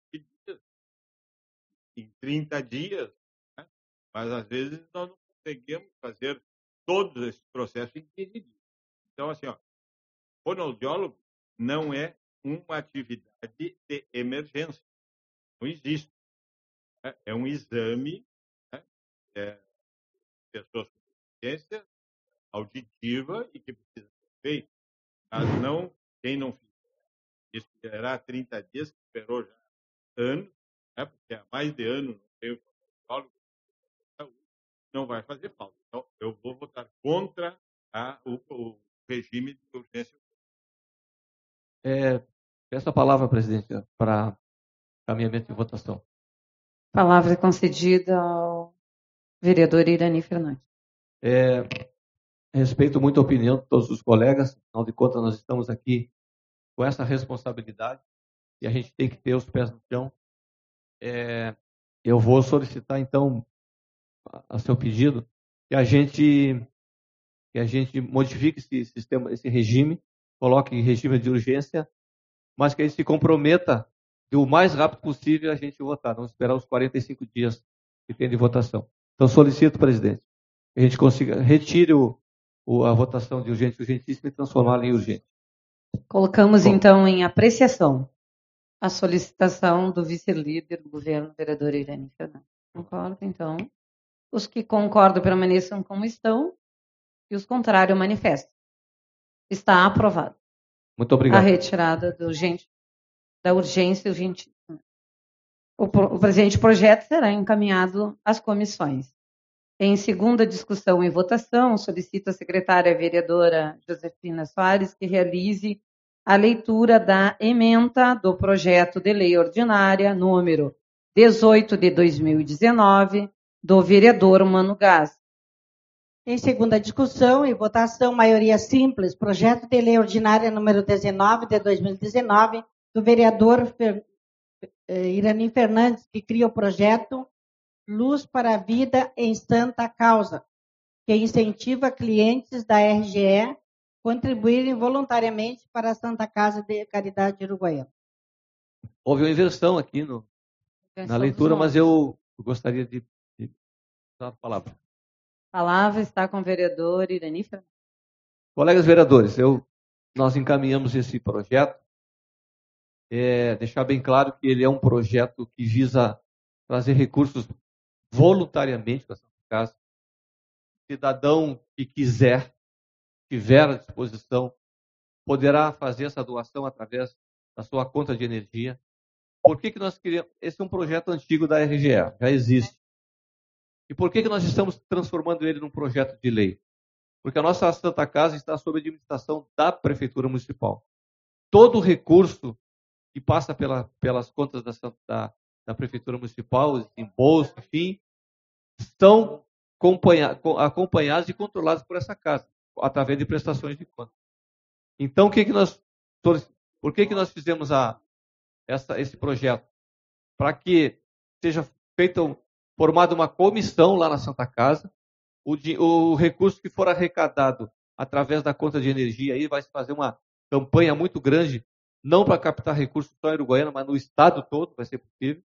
em 30 dias, né? Mas às vezes nós não conseguimos fazer todos esses processos em 15 dias. Então, assim, fonoaudiólogo não é uma atividade de emergência. Não existe. É um exame, né? Pessoas com deficiência auditiva e que precisa ser feito. Mas não, quem não fizer, esperará 30 dias, que esperou já anos, né? Porque há mais de ano não tem o fonoaudiólogo, não vai fazer falta. Então, eu vou votar contra o regime de urgência. Peço a palavra, presidente, para caminhamento de votação. Palavra concedida ao vereador Irani Fernandes. Respeito muito a opinião de todos os colegas, afinal de contas nós estamos aqui com essa responsabilidade e a gente tem que ter os pés no chão. Eu vou solicitar então a seu pedido que a gente modifique esse sistema, esse regime, coloque regime de urgência, mas que a gente se comprometa de o mais rápido possível a gente votar, não esperar os 45 dias que tem de votação. Então solicito, presidente, que a gente consiga retire a votação de urgente e urgentíssima e transformá-la em urgente. Colocamos então em apreciação a solicitação do vice-líder do governo, vereador Irani Fernandes. Concordo, então. Os que concordam permaneçam como estão e os contrários manifestam. Está aprovado. Muito obrigado. A retirada da urgência urgentíssima. O presente projeto será encaminhado às comissões. Em segunda discussão e votação, solicito à secretária vereadora Josefina Soares que realize a leitura da ementa do projeto de lei ordinária número 18 de 2019 do vereador Mano Gás. Em segunda discussão e votação, maioria simples, projeto de lei ordinária número 19 de 2019 do vereador Irani Fernandes, que cria o projeto Luz para a Vida em Santa Causa, que incentiva clientes da RGE contribuírem voluntariamente para a Santa Casa de Caridade Uruguaiana. Houve uma inversão aqui na leitura, mas eu gostaria de dar a palavra. A palavra está com o vereador Irani Fernandes. Colegas vereadores, nós encaminhamos esse projeto, deixar bem claro que ele é um projeto que visa trazer recursos voluntariamente para essa casa. O cidadão que tiver à disposição, poderá fazer essa doação através da sua conta de energia. Por que nós queríamos? Esse é um projeto antigo da RGE, já existe. E por que nós estamos transformando ele num projeto de lei? Porque a nossa Santa Casa está sob administração da Prefeitura Municipal. Todo recurso que passa pelas contas da Prefeitura Municipal, em bolsa, enfim, estão acompanhados e controlados por essa casa, através de prestações de contas. Então, por que nós fizemos esse projeto? Para que seja formada uma comissão lá na Santa Casa, o recurso que for arrecadado através da conta de energia, aí vai se fazer uma campanha muito grande, não para captar recursos só em Uruguaiana, mas no estado todo vai ser possível.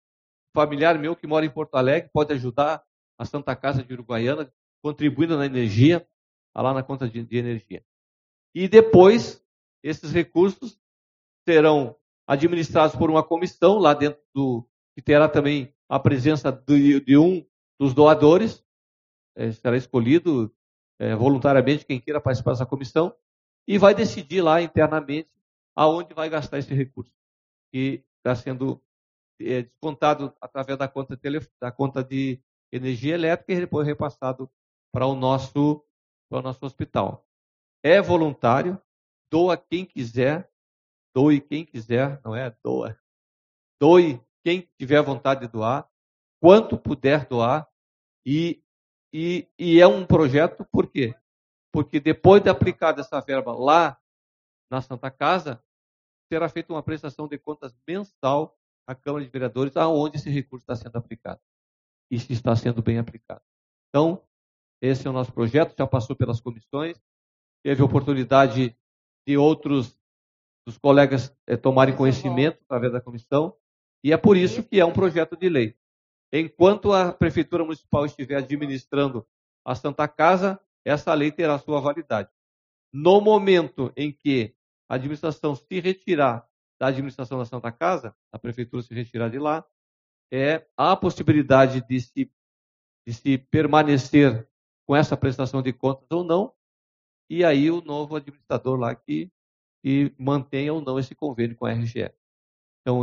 familiar meu que mora em Porto Alegre pode ajudar a Santa Casa de Uruguaiana, contribuindo na energia, lá na conta de energia. E depois, esses recursos serão administrados por uma comissão, lá dentro que terá também a presença de um dos doadores, será escolhido voluntariamente quem queira participar dessa comissão, e vai decidir lá internamente aonde vai gastar esse recurso, que está sendo descontado através da conta de energia elétrica e depois repassado para o nosso hospital. É voluntário, doa quem quiser, doe quem quiser, não é doa. Doe quem tiver vontade de doar, quanto puder doar, e é um projeto, por quê? Porque depois de aplicada essa verba lá na Santa Casa, será feita uma prestação de contas mensal à Câmara de Vereadores, aonde esse recurso está sendo aplicado. E se está sendo bem aplicado. Então, esse é o nosso projeto, já passou pelas comissões, teve a oportunidade de outros dos colegas tomarem conhecimento através da comissão, e é por isso que é um projeto de lei. Enquanto a Prefeitura Municipal estiver administrando a Santa Casa, essa lei terá sua validade. No momento em que a administração se retirar da administração da Santa Casa, a Prefeitura se retirar de lá, há a possibilidade de se permanecer com essa prestação de contas ou não, e aí o novo administrador lá que mantenha ou não esse convênio com a RGE. Então,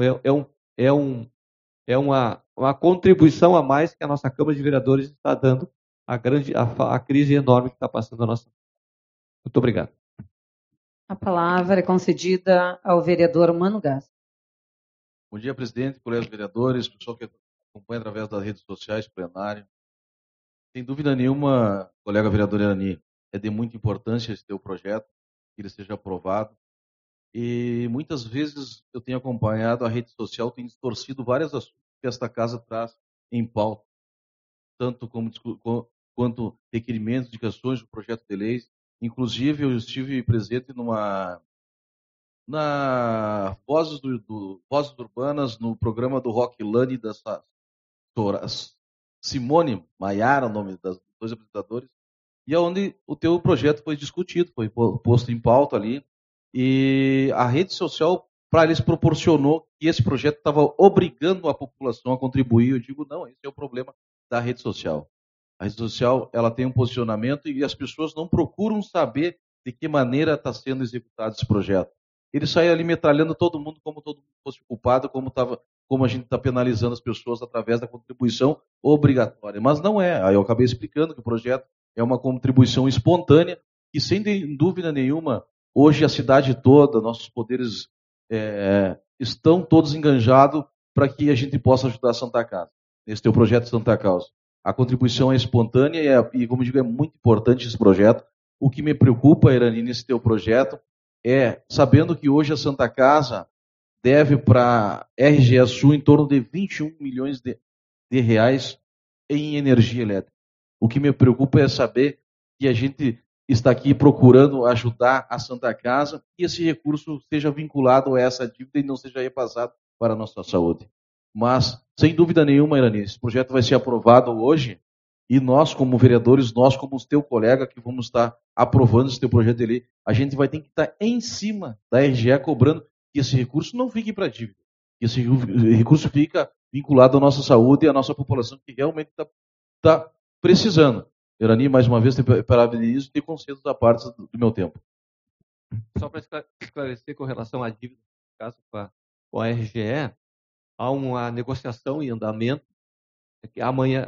é uma contribuição a mais que a nossa Câmara de Vereadores está dando à crise enorme que está passando a nossa. Muito obrigado. A palavra é concedida ao vereador Mano Gás. Bom dia, presidente, colegas vereadores, pessoal que acompanha através das redes sociais, plenário. Sem dúvida nenhuma, colega vereador Irani, é de muita importância esse teu projeto, que ele seja aprovado. E muitas vezes eu tenho acompanhado a rede social, tem distorcido várias assuntos que esta casa traz em pauta, tanto quanto requerimentos, indicações do projeto de leis. Inclusive, eu estive presente na Vozes Urbanas, no programa do Rock Lane, da Simone Maiara, o nome das dois apresentadores, e é onde o teu projeto foi discutido, foi posto em pauta ali, e a rede social, para eles, proporcionou que esse projeto estava obrigando a população a contribuir. Eu digo, não, esse é o problema da rede social. A rede social, ela tem um posicionamento e as pessoas não procuram saber de que maneira está sendo executado esse projeto. Ele sai ali metralhando todo mundo como todo mundo fosse culpado, como a gente está penalizando as pessoas através da contribuição obrigatória. Mas não é. Aí eu acabei explicando que o projeto é uma contribuição espontânea e, sem dúvida nenhuma, hoje a cidade toda, nossos poderes estão todos enganjados para que a gente possa ajudar a Santa Casa, nesse teu projeto Santa Causa. A contribuição é espontânea e, como eu digo, é muito importante esse projeto. O que me preocupa, Irani, nesse teu projeto sabendo que hoje a Santa Casa deve para a RGE Sul em torno de 21 milhões de reais em energia elétrica. O que me preocupa é saber que a gente está aqui procurando ajudar a Santa Casa e esse recurso seja vinculado a essa dívida e não seja repassado para a nossa saúde. Mas, sem dúvida nenhuma, Irani, esse projeto vai ser aprovado hoje e nós, como vereadores, nós, como os teu colega que vamos estar aprovando esse teu projeto de lei, a gente vai ter que estar em cima da RGE cobrando que esse recurso não fique para dívida, que esse recurso fica vinculado à nossa saúde e à nossa população que realmente está precisando. Irani, mais uma vez, te parabenizo e te concedo da parte do meu tempo. Só para esclarecer com relação à dívida, no caso com a RGE, há uma negociação em andamento, que amanhã,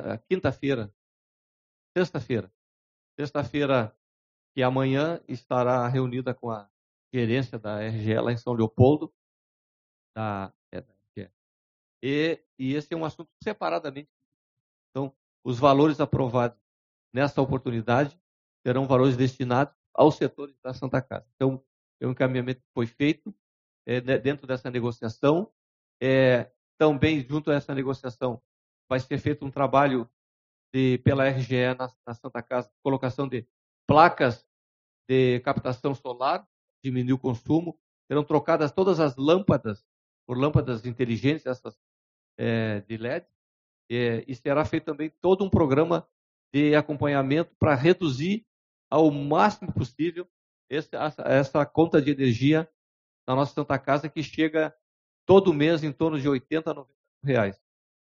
sexta-feira, que amanhã estará reunida com a gerência da RGE lá em São Leopoldo, da RGE. E esse é um assunto separadamente. Então, os valores aprovados nessa oportunidade serão valores destinados aos setores da Santa Casa. Então, é um encaminhamento que foi feito dentro dessa negociação. Também, junto a essa negociação, vai ser feito um trabalho pela RGE na Santa Casa, colocação de placas de captação solar, diminuir o consumo. Serão trocadas todas as lâmpadas por lâmpadas inteligentes, essas de LED, e será feito também todo um programa de acompanhamento para reduzir ao máximo possível essa conta de energia na nossa Santa Casa, que chega todo mês em torno de 80 a 90 reais.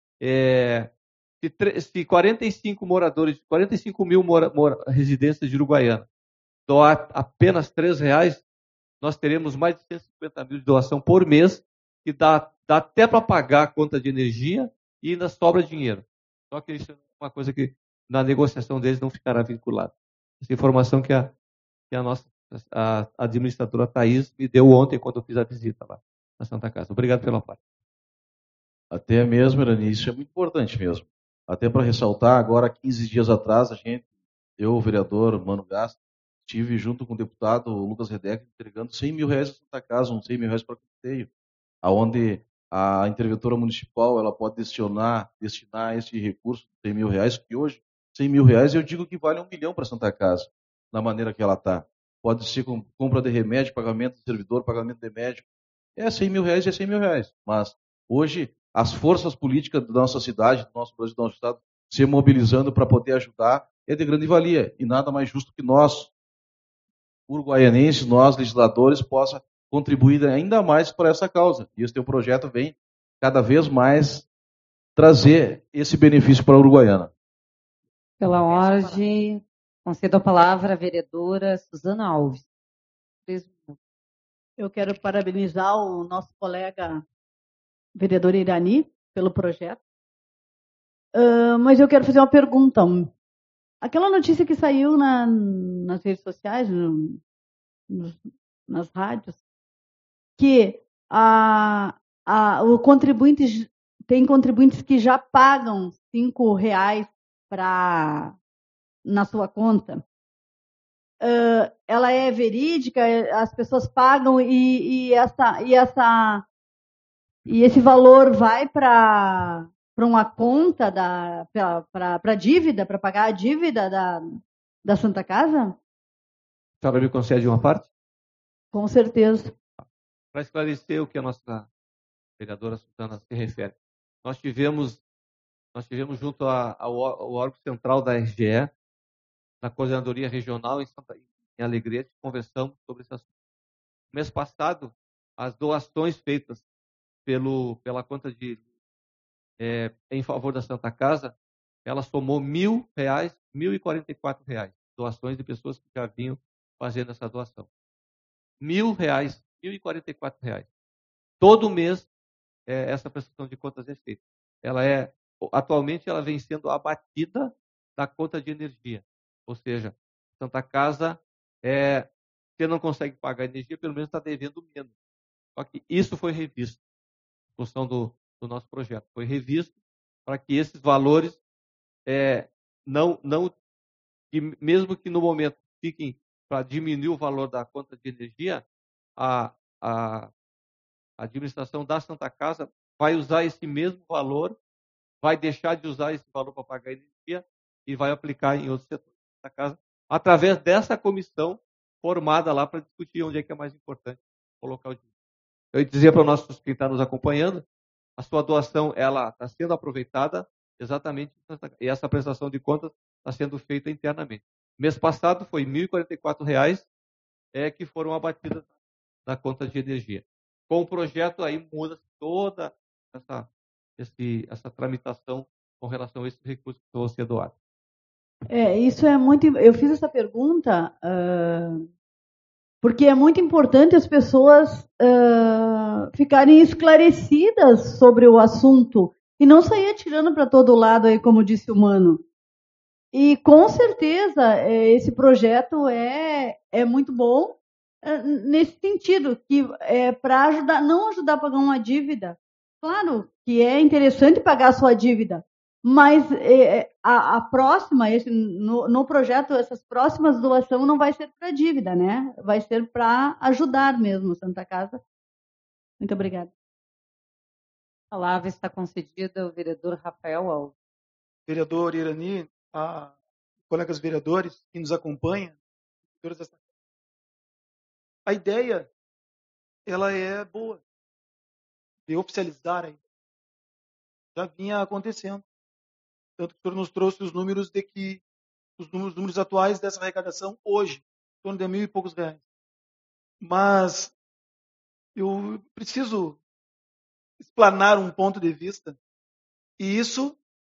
Se 45 mil residências de Uruguaiana doar apenas R$3, nós teremos mais de 150 mil de doação por mês, que dá até para pagar a conta de energia e ainda sobra dinheiro. Só que isso é uma coisa que na negociação deles não ficará vinculada. Essa informação que a nossa administradora Thaís me deu ontem, quando eu fiz a visita lá na Santa Casa. Obrigado pela parte. Até mesmo, Irani, isso é muito importante mesmo. Até para ressaltar, agora, 15 dias atrás, eu, o vereador Mano Gasto, estive junto com o deputado Lucas Redeck entregando R$100 mil à Santa Casa, uns R$100 mil para o custeio, aonde a interventora municipal ela pode destinar esse recurso de R$100 mil, que hoje, R$100 mil, eu digo que vale R$1 milhão para a Santa Casa, na maneira que ela está. Pode ser com compra de remédio, pagamento de servidor, pagamento de médico. R$100 mil, é R$100 mil. Mas hoje, as forças políticas da nossa cidade, do nosso Brasil, do nosso estado, se mobilizando para poder ajudar, é de grande valia. E nada mais justo que nós, uruguaianenses, nós, legisladores, possa contribuir ainda mais para essa causa. E esse teu projeto vem cada vez mais trazer esse benefício para a Uruguaiana. Pela ordem, concedo a palavra à vereadora Suzana Alves. 3 minutos. Eu quero parabenizar o nosso colega vereador Irani pelo projeto. Mas eu quero fazer uma pergunta. Aquela notícia que saiu nas redes sociais, nas rádios, que o contribuinte tem contribuintes que já pagam R$5 na sua conta. Ela é verídica? As pessoas pagam e esse valor vai para uma conta para dívida, para pagar a dívida da Santa Casa? A senhora me concede uma parte? Com certeza. Para esclarecer o que a nossa vereadora Suzana se refere. Nós tivemos junto ao órgão central da RGE, na coordenadoria regional em Alegrete, conversamos sobre esse assunto. No mês passado, as doações feitas pela conta em favor da Santa Casa, ela somou R$1.000, R$1.044. Doações de pessoas que já vinham fazendo essa doação. R$1.000, R$1.044. Todo mês essa prestação de contas é feita. Atualmente ela vem sendo abatida da conta de energia. Ou seja, Santa Casa, você não consegue pagar energia, pelo menos está devendo menos. Só que isso foi revisto. A função do nosso projeto foi revisto para que esses valores, mesmo que no momento fiquem para diminuir o valor da conta de energia, a administração da Santa Casa vai usar esse mesmo valor, vai deixar de usar esse valor para pagar energia e vai aplicar em outros setores da casa, através dessa comissão formada lá para discutir onde é que é mais importante colocar o dinheiro. Eu dizia para quem está nos acompanhando, a sua doação ela está sendo aproveitada exatamente, e essa prestação de contas está sendo feita internamente. Mês passado foi R$1.044 que foram abatidas na conta de energia. Com o projeto aí muda toda essa tramitação com relação a esses recursos que vão ser doados. Isso é muito. Eu fiz essa pergunta porque é muito importante as pessoas ficarem esclarecidas sobre o assunto e não sair atirando para todo lado aí, como disse o Mano. E com certeza esse projeto é muito bom nesse sentido, que é para não ajudar a pagar uma dívida. Claro que é interessante pagar a sua dívida, mas a próxima, no projeto, essas próximas doações não vai ser para dívida, né? Vai ser para ajudar mesmo a Santa Casa. Muito obrigada. A palavra está concedida ao vereador Rafael Alves. Vereador Irani, colegas vereadores que nos acompanham, a ideia ela é boa de oficializar a ideia. já vinha acontecendo. Tanto que o senhor nos trouxe os números de que os números atuais dessa arrecadação hoje, em torno de R$ 1.000 e poucos. Mas eu preciso explanar um ponto de vista, e isso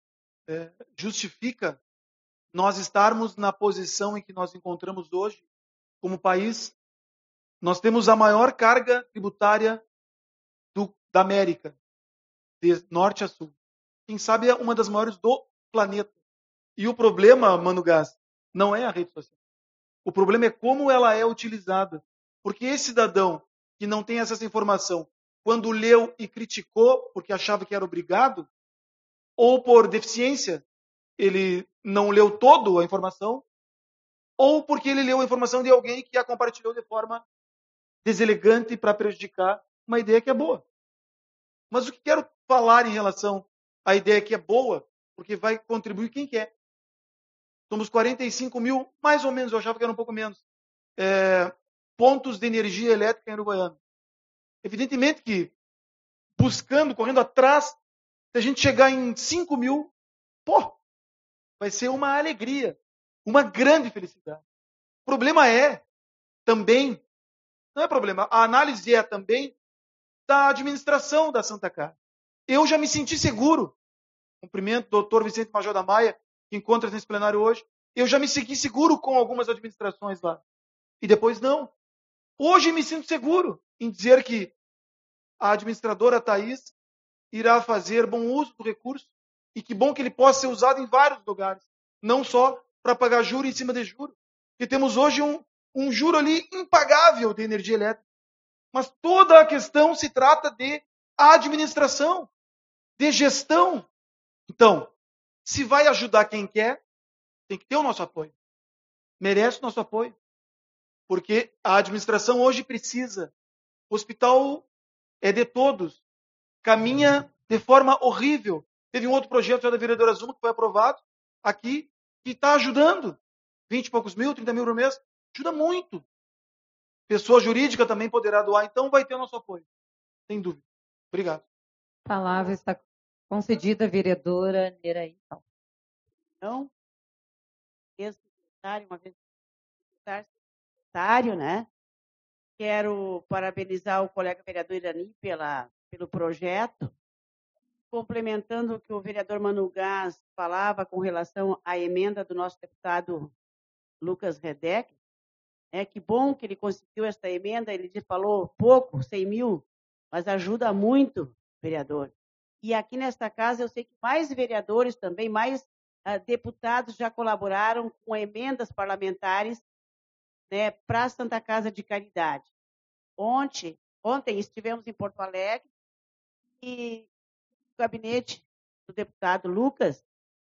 justifica nós estarmos na posição em que nós encontramos hoje como país. Nós temos a maior carga tributária da América, de norte a sul. Quem sabe é uma das maiores do planeta. E o problema, Mano Gás, não é a rede social. O problema é como ela é utilizada. Porque esse cidadão que não tem essa informação, quando leu e criticou porque achava que era obrigado, ou por deficiência, ele não leu toda a informação, ou porque ele leu a informação de alguém que a compartilhou de forma deselegante para prejudicar uma ideia que é boa. Mas o que quero falar em relação à ideia que é boa, porque vai contribuir quem quer. Somos 45 mil, mais ou menos, eu achava que era um pouco menos, pontos de energia elétrica em Uruguaiana. Evidentemente que, buscando, correndo atrás, se a gente chegar em 5 mil, vai ser uma alegria, uma grande felicidade. O problema é também, não é problema, a análise é também da administração da Santa Casa. Eu já me senti seguro. Cumprimento o doutor Vicente Major da Maia, que encontra nesse plenário hoje. Eu já me senti seguro com algumas administrações lá. E depois não. Hoje me sinto seguro em dizer que a administradora Thaís irá fazer bom uso do recurso e que bom que ele possa ser usado em vários lugares. Não só para pagar juro em cima de juro. Porque temos hoje um juro ali impagável de energia elétrica. Mas toda a questão se trata de administração, de gestão. Então, se vai ajudar quem quer, tem que ter o nosso apoio. Merece o nosso apoio. Porque a administração hoje precisa. O hospital é de todos. Caminha de forma horrível. Teve um outro projeto já da vereadora Zuma que foi aprovado aqui, que está ajudando. 20 e poucos mil, 30 mil por mês. Ajuda muito. Pessoa jurídica também poderá doar, então vai ter o nosso apoio. Sem dúvida. Obrigado. A palavra está concedida à vereadora Neraí. Então, ex-secretário, uma vez secretário, né? Quero parabenizar o colega vereador Irani pelo projeto, complementando o que o vereador Mano Gás falava com relação à emenda do nosso deputado Lucas Redec. Que bom que ele conseguiu esta emenda, ele falou pouco, 100 mil, mas ajuda muito, vereador. E aqui nesta casa eu sei que mais vereadores também, mais deputados já colaboraram com emendas parlamentares, né, para a Santa Casa de Caridade. Ontem estivemos em Porto Alegre e o gabinete do deputado Lucas,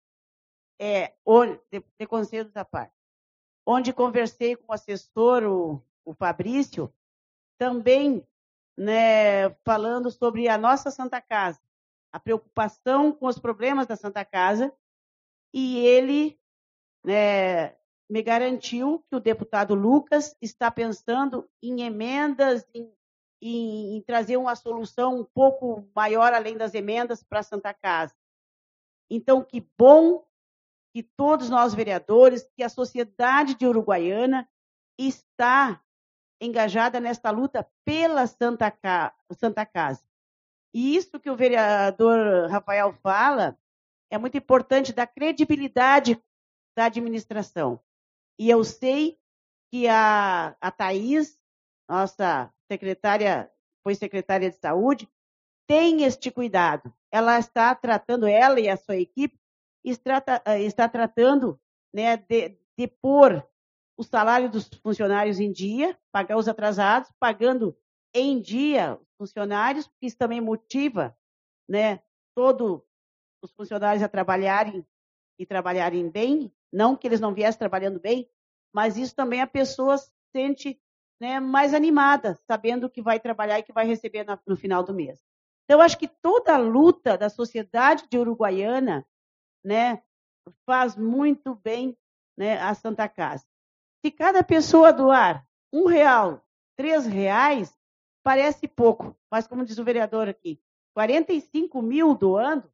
de conselhos à parte, onde conversei com o assessor, o Fabrício, também, né, falando sobre a nossa Santa Casa, a preocupação com os problemas da Santa Casa, e ele, né, me garantiu que o deputado Lucas está pensando em emendas, em trazer uma solução um pouco maior além das emendas para a Santa Casa. Então, que bom que todos nós vereadores, que a sociedade de Uruguaiana está engajada nesta luta pela Santa Casa. E isso que o vereador Rafael fala é muito importante, da credibilidade da administração. E eu sei que a Thaís, nossa secretária, foi secretária de saúde, tem este cuidado. Ela está tratando, ela e a sua equipe, está tratando, né, de pôr o salário dos funcionários em dia, pagar os atrasados, pagando em dia os funcionários, porque isso também motiva, né, todos os funcionários a trabalharem e trabalharem bem, não que eles não viessem trabalhando bem, mas isso também a pessoa se sente, né, mais animada, sabendo que vai trabalhar e que vai receber no final do mês. Então, acho que toda a luta da sociedade de Uruguaiana, né, faz muito bem, né, a Santa Casa. Se cada pessoa doar R$1, R$3, parece pouco, mas como diz o vereador aqui, 45 mil doando,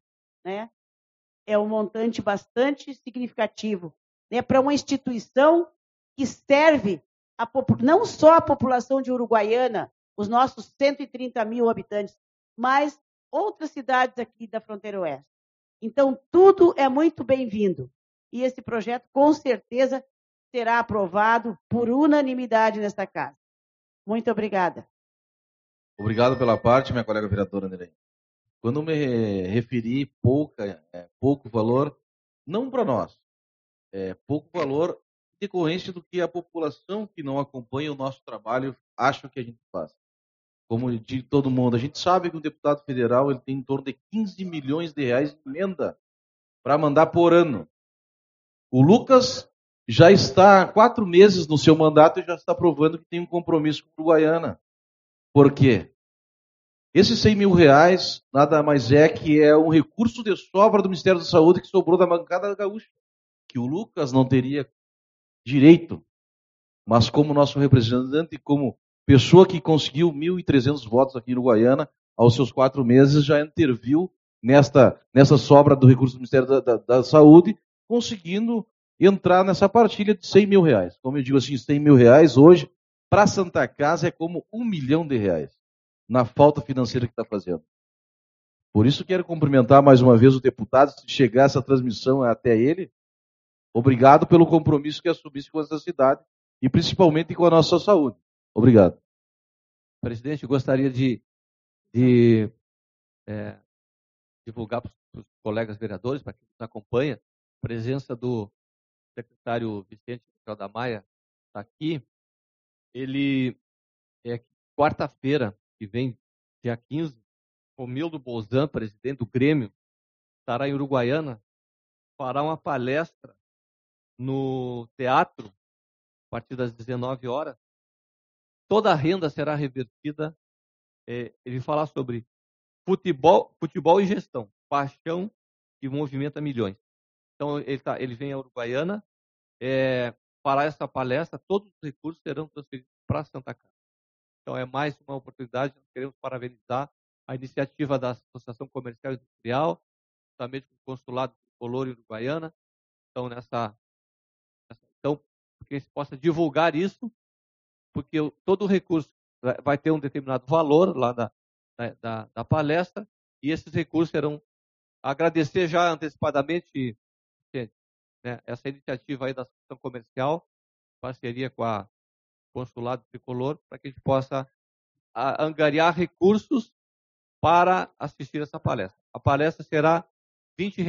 né? É um montante bastante significativo, né, para uma instituição que serve não só a população de Uruguaiana, os nossos 130 mil habitantes, mas outras cidades aqui da fronteira oeste. Então, tudo é muito bem-vindo. E esse projeto, com certeza, será aprovado por unanimidade nesta casa. Muito obrigada. Obrigado pela parte, minha colega vereadora Nereida. Quando me referi pouco valor, não para nós, pouco valor em decorrência do que a população que não acompanha o nosso trabalho acha que a gente faz. Como de todo mundo, a gente sabe que um deputado federal ele tem em torno de 15 milhões de reais de emenda para mandar por ano. O Lucas já está há 4 meses no seu mandato e já está provando que tem um compromisso com a Uruguaiana. Por quê? Esses 100 mil reais nada mais é que um recurso de sobra do Ministério da Saúde que sobrou da bancada gaúcha, que o Lucas não teria direito. Mas como nosso representante e como pessoa que conseguiu 1.300 votos aqui no Uruguaiana, aos seus 4 meses já interviu nessa sobra do recurso do Ministério da Saúde, conseguindo entrar nessa partilha de 100 mil reais. Como eu digo assim, 100 mil reais hoje, para a Santa Casa, é como 1 milhão de reais, na falta financeira que está fazendo. Por isso quero cumprimentar mais uma vez o deputado, se chegar essa transmissão até ele, obrigado pelo compromisso que assumisse com essa cidade, e principalmente com a nossa saúde. Obrigado. Presidente, eu gostaria de divulgar para os colegas vereadores, para quem nos acompanha, a presença do secretário Vicente da Maia está aqui. Ele quarta-feira, que vem, dia 15, Romildo Bolzan, presidente do Grêmio, estará em Uruguaiana, fará uma palestra no teatro, a partir das 19 horas. Toda a renda será revertida. Ele falar sobre futebol e gestão, paixão que movimenta milhões. Então, ele vem a Uruguaiana, fará essa palestra, todos os recursos serão transferidos para Santa Casa. Então, é mais uma oportunidade, nós queremos parabenizar a iniciativa da Associação Comercial e Industrial, também com o Consulado Tricolor em Uruguaiana. Então, porque a gente possa divulgar isso, porque todo o recurso vai ter um determinado valor lá da palestra, e esses recursos serão... Agradecer já antecipadamente, né, essa iniciativa aí da Associação Comercial, em parceria com a Consulado Tricolor, para que a gente possa angariar recursos para assistir essa palestra. A palestra será R$20.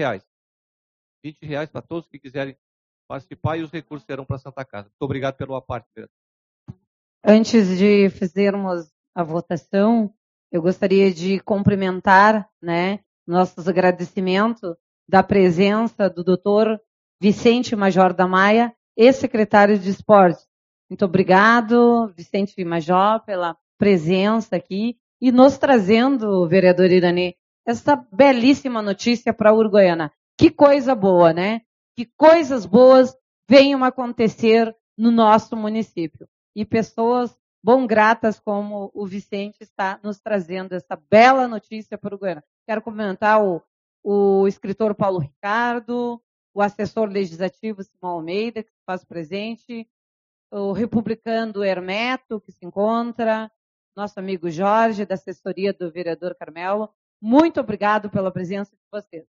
R$20 para todos que quiserem participar, e os recursos serão para a Santa Casa. Muito obrigado pela parte, vereador. Antes de fazermos a votação, eu gostaria de cumprimentar, né, nossos agradecimentos da presença do doutor Vicente Major da Maia, ex-secretário de Esportes. Muito obrigado, Vicente Major, pela presença aqui e nos trazendo, vereador Irani, essa belíssima notícia para a Uruguaiana. Que coisa boa, né? Que coisas boas venham acontecer no nosso município. E pessoas gratas como o Vicente está nos trazendo essa bela notícia para o Uruguaiana. Quero cumprimentar o escritor Paulo Ricardo, o assessor legislativo Simão Almeida, que se faz presente, o republicano Hermeto, que se encontra, nosso amigo Jorge, da assessoria do vereador Carmelo. Muito obrigado pela presença de vocês.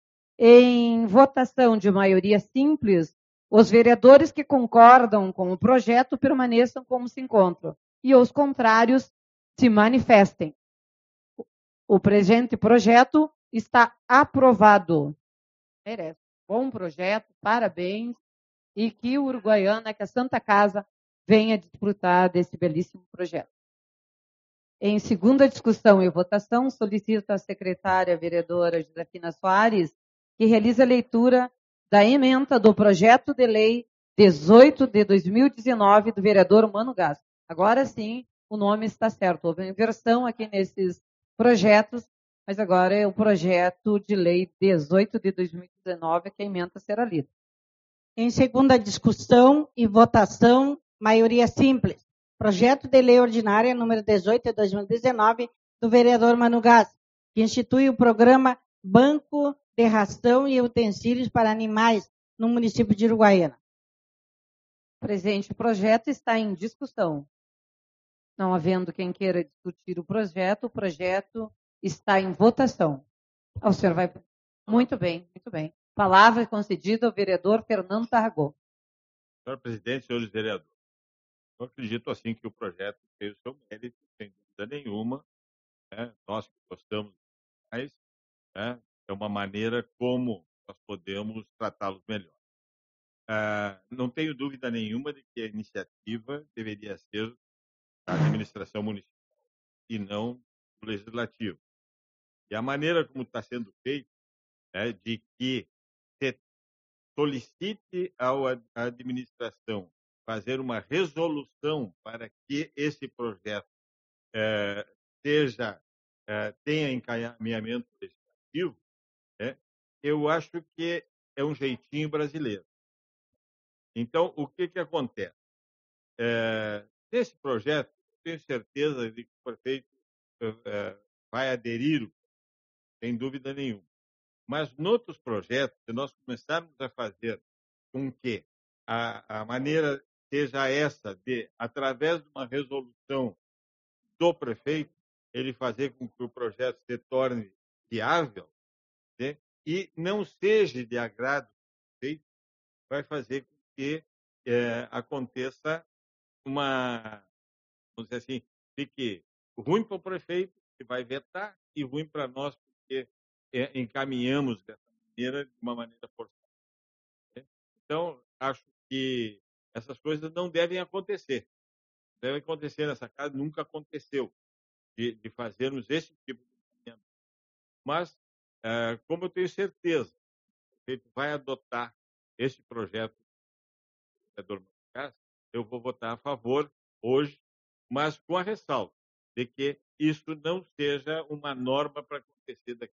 Em votação de maioria simples, os vereadores que concordam com o projeto permaneçam como se encontram, e os contrários se manifestem. O presente projeto está aprovado. Merece. Bom projeto, parabéns, e que o Uruguaiana, que a Santa Casa, venha desfrutar desse belíssimo projeto. Em segunda discussão e votação, solicito à secretária vereadora Josefina Soares que realize a leitura da ementa do projeto de lei 18 de 2019 do vereador Mano Gás. Agora sim, o nome está certo. Houve uma inversão aqui nesses projetos, mas agora é o projeto de lei 18 de 2019 que a ementa será lida. Em segunda discussão e votação, maioria simples. Projeto de lei ordinária número 18 de 2019 do vereador Mano Gás, que institui o programa Banco de ração e utensílios para animais no município de Uruguaiana. O presente projeto está em discussão. Não havendo quem queira discutir o projeto está em votação. O senhor vai... Muito bem, muito bem. Palavra concedida ao vereador Fernando Tarragó. Senhor presidente, senhores vereadores, eu acredito assim que o projeto tem o seu mérito, sem dúvida nenhuma. Né? Nós que gostamos mais, né? É uma maneira como nós podemos tratá-los melhor. Não tenho dúvida nenhuma de que a iniciativa deveria ser da administração municipal e não do legislativo. E a maneira como está sendo feito, né, de que se solicite à administração fazer uma resolução para que esse projeto tenha encaminhamento legislativo, eu acho que é um jeitinho brasileiro. Então, o que acontece? Nesse projeto, tenho certeza de que o prefeito vai aderir, sem dúvida nenhuma. Mas, noutros projetos, se nós começarmos a fazer com que a maneira seja essa de, através de uma resolução do prefeito, ele fazer com que o projeto se torne viável, né, e não seja de agrado do prefeito, vai fazer com que aconteça uma, vamos dizer assim, fique ruim para o prefeito, que vai vetar, e ruim para nós, porque encaminhamos dessa maneira, de uma maneira forçada. Né? Então, acho que essas coisas não devem acontecer. Devem acontecer nessa casa, nunca aconteceu, de fazermos esse tipo de encaminhamento. Mas, como eu tenho certeza que o prefeito vai adotar esse projeto do vereador Manuel, eu vou votar a favor hoje, mas com a ressalva de que isso não seja uma norma para acontecer daqui.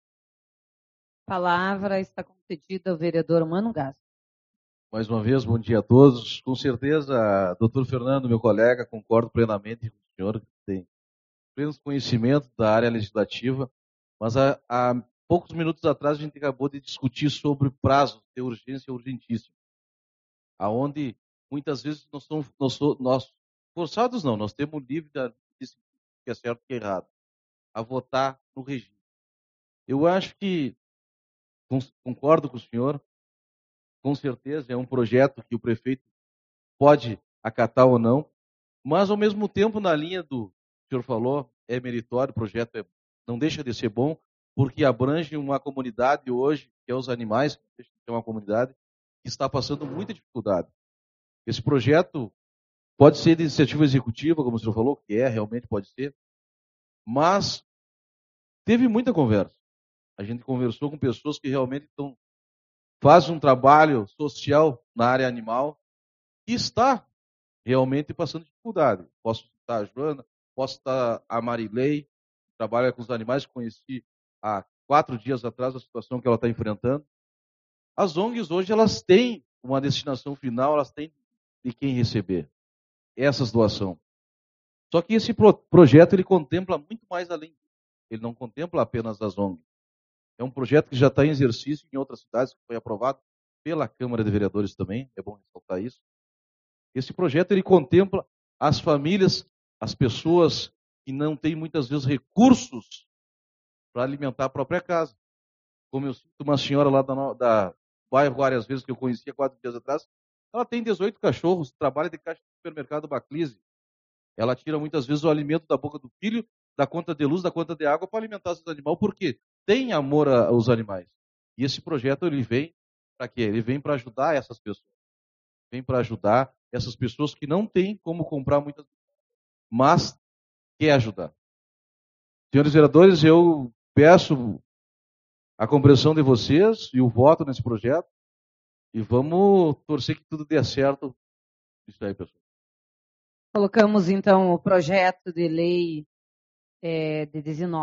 A palavra está concedida ao vereador Mano Gás. Mais uma vez, bom dia a todos. Com certeza, doutor Fernando, meu colega, concordo plenamente com o senhor, que tem pleno conhecimento da área legislativa, mas há poucos minutos atrás a gente acabou de discutir sobre prazos de urgência urgentíssima, aonde muitas vezes nós forçados não, nós temos livre de decidir o que é certo e o que é errado, a votar no regime. Eu acho que, concordo com o senhor, com certeza é um projeto que o prefeito pode acatar ou não, mas ao mesmo tempo, na linha do que o senhor falou, é meritório, o projeto não deixa de ser bom, porque abrange uma comunidade hoje, que é os animais, que é uma comunidade que está passando muita dificuldade. Esse projeto pode ser de iniciativa executiva, como o senhor falou, que realmente pode ser, mas teve muita conversa. A gente conversou com pessoas que realmente fazem um trabalho social na área animal e está realmente passando dificuldade. Posso citar a Joana, posso citar a Marilei, que trabalha com os animais, conheci há 4 dias atrás a situação que ela está enfrentando. As ONGs hoje elas têm uma destinação final, elas têm de quem receber essas doações. Só que esse projeto ele contempla muito mais além disso. Ele não contempla apenas as ONGs. É um projeto que já está em exercício em outras cidades, que foi aprovado pela Câmara de Vereadores também, é bom ressaltar isso. Esse projeto ele contempla as famílias, as pessoas que não têm muitas vezes recursos para alimentar a própria casa. Como eu sinto uma senhora lá da bairro várias vezes, que eu conhecia 4 dias atrás, ela tem 18 cachorros, trabalha de caixa do supermercado Baclise. Ela tira muitas vezes o alimento da boca do filho, da conta de luz, da conta de água para alimentar os animais, porque tem amor aos animais. E esse projeto ele vem para quê? Ele vem para ajudar essas pessoas. Vem para ajudar essas pessoas que não têm como comprar muitas vezes, mas quer ajudar. Senhores vereadores, eu peço a compreensão de vocês e o voto nesse projeto e vamos torcer que tudo dê certo. Isso aí, pessoal. Colocamos, então, o projeto de lei de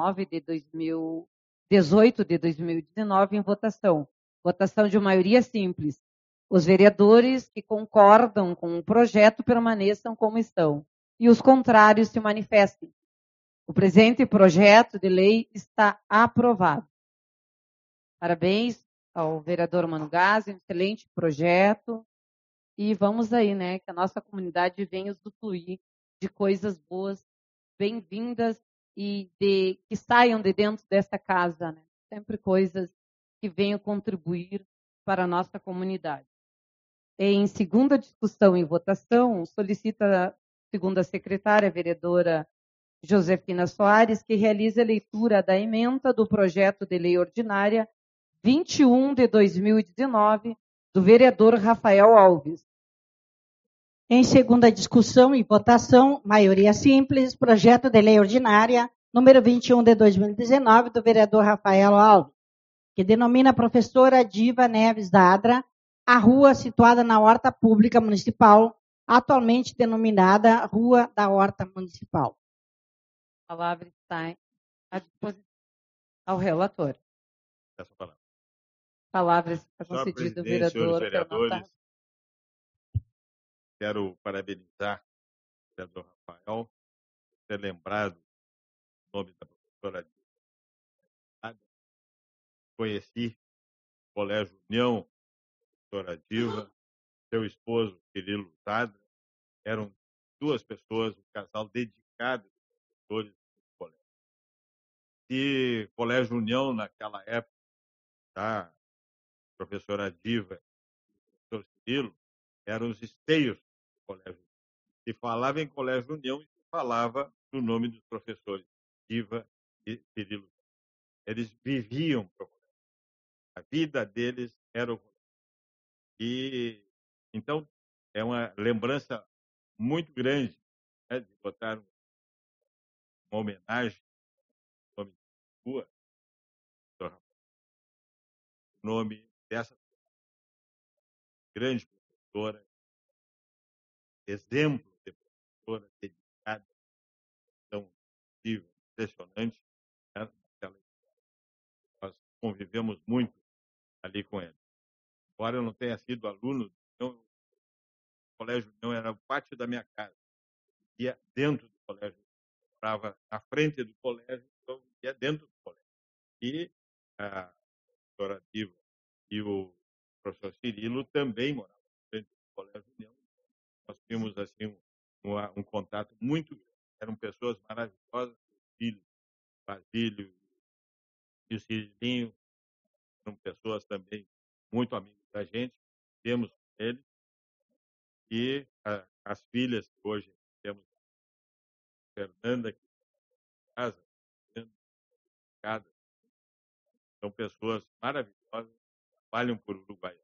18 de 2019 em votação. Votação de maioria simples. Os vereadores que concordam com o projeto permaneçam como estão e os contrários se manifestem. O presente projeto de lei está aprovado. Parabéns ao vereador Mano Gás, um excelente projeto. E vamos aí, né, que a nossa comunidade venha usufruir de coisas boas, bem-vindas e que saiam de dentro dessa casa, né? Sempre coisas que venham contribuir para a nossa comunidade. Em segunda discussão e votação, solicita a segunda secretária, a vereadora Josefina Soares, que realize a leitura da ementa do projeto de lei ordinária 21 de 2019, do vereador Rafael Alves. Em segunda discussão e votação, maioria simples, projeto de lei ordinária número 21 de 2019, do vereador Rafael Alves, que denomina professora Diva Neves Dadra a rua situada na Horta Pública Municipal, atualmente denominada Rua da Horta Municipal. A palavra está à disposição ao relator. Essa palavra. A palavra está Senhora concedida ao presidente, senhores vereador vereadores, quero parabenizar o vereador Rafael por ter lembrado o nome da professora Diva. Conheci o Colégio União, professora Diva, seu esposo, Cirilo Zadra, eram duas pessoas, um casal dedicado aos professores do colégio. E Colégio União, naquela época, tá? Professora Diva e o professor Cirilo, eram os esteios do Colégio. Se falava em Colégio União e se falava no nome dos professores Diva e Cirilo. Eles viviam para o colégio. A vida deles era o colégio. E, então, é uma lembrança muito grande, né, de botar uma homenagem no nome da rua, o nome dessa grande professora, exemplo de professora dedicada, tão viva, impressionante, né, naquela escola. Nós convivemos muito ali com ele. Embora eu não tenha sido aluno, então, o colégio não era o pátio da minha casa. Ia dentro do colégio, eu morava na frente do colégio, então ia dentro do colégio. E a professora Diva e o professor Cirilo também moravam na frente do colégio União. Nós tínhamos assim um contato muito grande. Eram pessoas maravilhosas, os filhos, Basílio e o Cirilinho, eram pessoas também muito amigas da gente, temos eles, e as filhas que hoje temos, Fernanda, que está em casa, são pessoas maravilhosas, trabalham por Uruguai.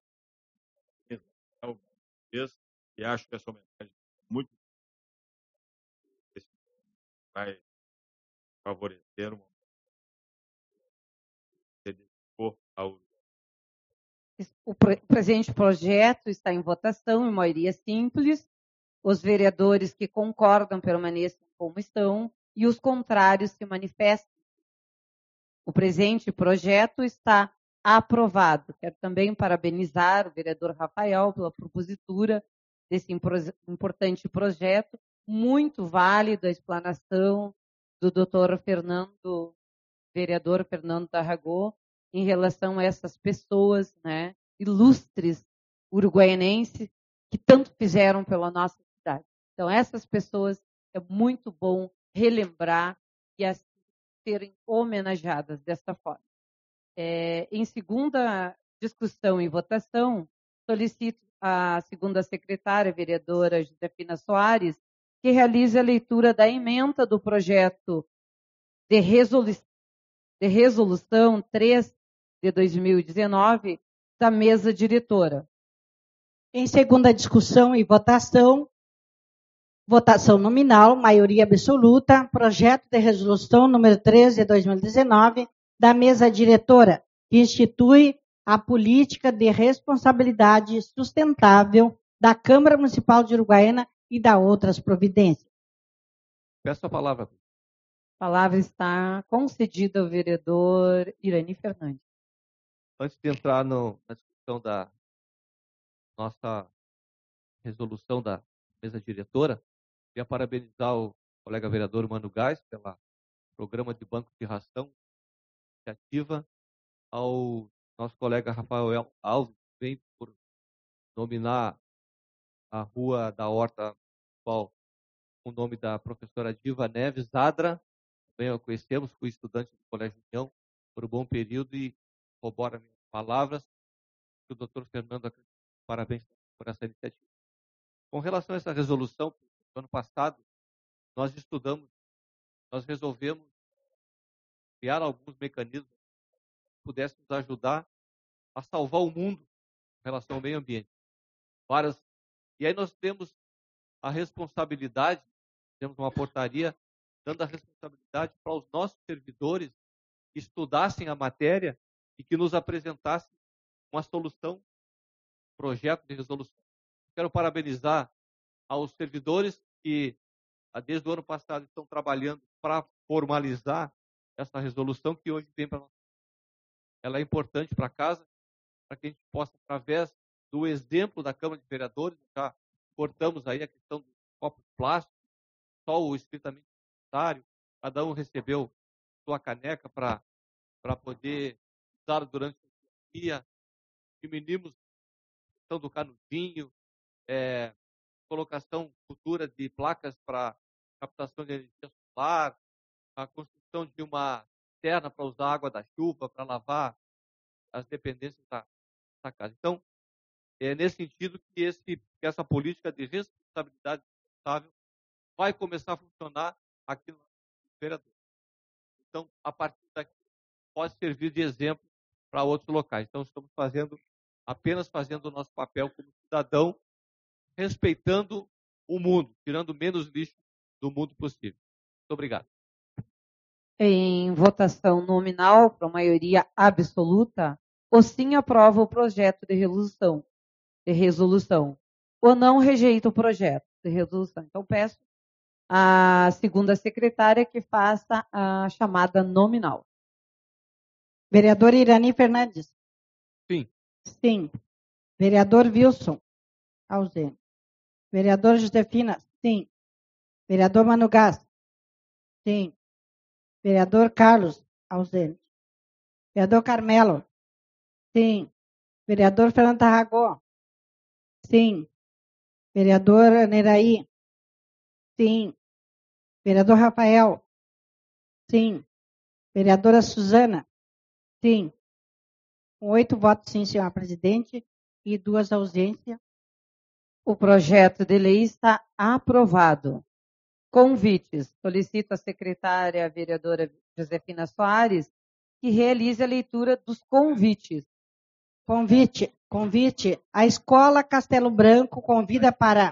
E acho que essa homenagem é muito vai favorecer uma que dedicou ao Uruguai. O presente projeto está em votação em maioria simples. Os vereadores que concordam permaneçam como estão e os contrários se manifestem. O presente projeto está aprovado. Quero também parabenizar o vereador Rafael pela propositura desse importante projeto, muito válido a explanação do doutor Fernando, vereador Fernando Tarragó, em relação a essas pessoas, né, ilustres uruguaianenses que tanto fizeram pela nossa cidade. Então, essas pessoas é muito bom relembrar e assim serem homenageadas desta forma. Em segunda discussão e votação, solicito a segunda secretária, a vereadora Josefina Soares, que realize a leitura da ementa do projeto de resolução 3 de 2019 da mesa diretora. Em segunda discussão e votação, votação nominal, maioria absoluta, projeto de resolução número 3 de 2019 da mesa diretora, que institui a política de responsabilidade sustentável da Câmara Municipal de Uruguaiana e da outras providências. Peço a palavra. A palavra está concedida ao vereador Irani Fernandes. Antes de entrar na discussão da nossa resolução da mesa diretora, queria parabenizar o colega vereador Mano Gás pelo programa de banco de ração, iniciativa, ao nosso colega Rafael Alves vem por nominar a Rua da Horta com o nome da professora Diva Neves Zadra. Também a conhecemos, fui estudante do Colégio União por um bom período e corrobora minhas palavras. O doutor Fernando, parabéns por essa iniciativa. Com relação a essa resolução, no ano passado, nós resolvemos criar alguns mecanismos que pudessem nos ajudar a salvar o mundo em relação ao meio ambiente. E aí nós temos a responsabilidade, temos uma portaria dando a responsabilidade para os nossos servidores que estudassem a matéria e que nos apresentassem uma solução, projeto de resolução. Quero parabenizar aos servidores que, desde o ano passado, estão trabalhando para formalizar essa resolução que hoje vem para nós. Ela é importante para casa, para que a gente possa, através do exemplo da Câmara de Vereadores, já cortamos aí a questão do copo plástico, só o estritamente necessário, cada um recebeu sua caneca para poder usar durante o dia, diminuímos a questão do canudinho, colocação futura de placas para captação de energia solar, a construção de uma cisterna para usar a água da chuva, para lavar as dependências da casa. Então, é nesse sentido que essa política de responsabilidade responsável vai começar a funcionar aqui no vereador. Então, a partir daqui, pode servir de exemplo para outros locais. Então, estamos apenas fazendo o nosso papel como cidadão, respeitando o mundo, tirando menos lixo do mundo possível. Muito obrigado. Em votação nominal, por maioria absoluta, o sim aprova o projeto de resolução. O não rejeita o projeto de resolução. Então, peço à segunda secretária que faça a chamada nominal. Vereador Irani Fernandes. Sim. Sim. Vereador Wilson. Ausente. Vereador Josefina. Sim. Vereador Mano Gás. Sim. Vereador Carlos. Ausente. Vereador Carmelo. Sim. Vereador Fernando Tarragó. Sim. Vereador Neraí. Sim. Vereador Rafael. Sim. Vereadora Suzana. Sim. 8 votos sim, senhora presidente, e 2 ausências. O projeto de lei está aprovado. Convites. Solicito à secretária, a vereadora Josefina Soares, que realize a leitura dos convites. Convite. A Escola Castelo Branco convida para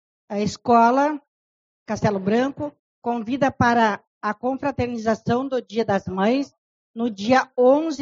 a confraternização do Dia das Mães no dia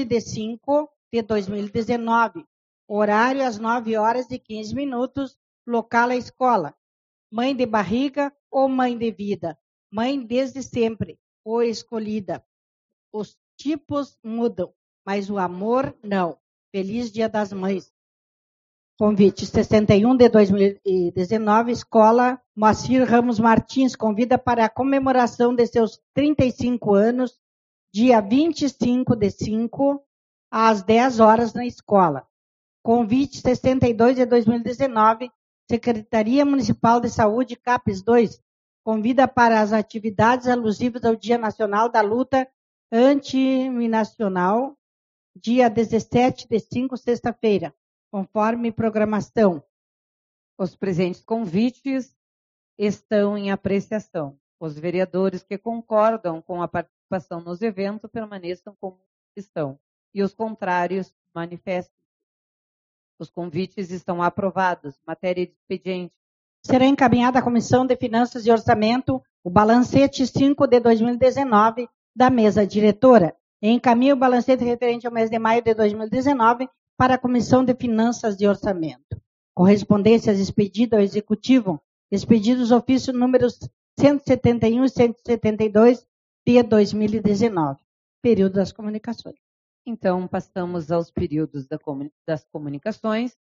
11/5/2019. Horário às 9h15. Local a escola. Mãe de barriga ou mãe de vida? Mãe desde sempre ou escolhida? Os tipos mudam, mas o amor não. Feliz Dia das Mães. Convite 61/2019, Escola Moacir Ramos Martins, convida para a comemoração de seus 35 anos, dia 25/5, às 10 horas na escola. Convite 62/2019, Secretaria Municipal de Saúde, CAPES 2, convida para as atividades alusivas ao Dia Nacional da Luta Antiminacional, dia 17/5, sexta-feira, conforme programação. Os presentes convites estão em apreciação. Os vereadores que concordam com a participação nos eventos permaneçam como estão. E os contrários manifestem. Os convites estão aprovados. Matéria de expediente. Será encaminhada à Comissão de Finanças e Orçamento o balancete 5/2019 da mesa diretora. Encaminha o balancete referente ao mês de maio de 2019 para a Comissão de Finanças e Orçamento. Correspondências expedidas ao Executivo, expedidos ofício números 171 e 172 de 2019. Período das comunicações. Então, passamos aos períodos das comunicações.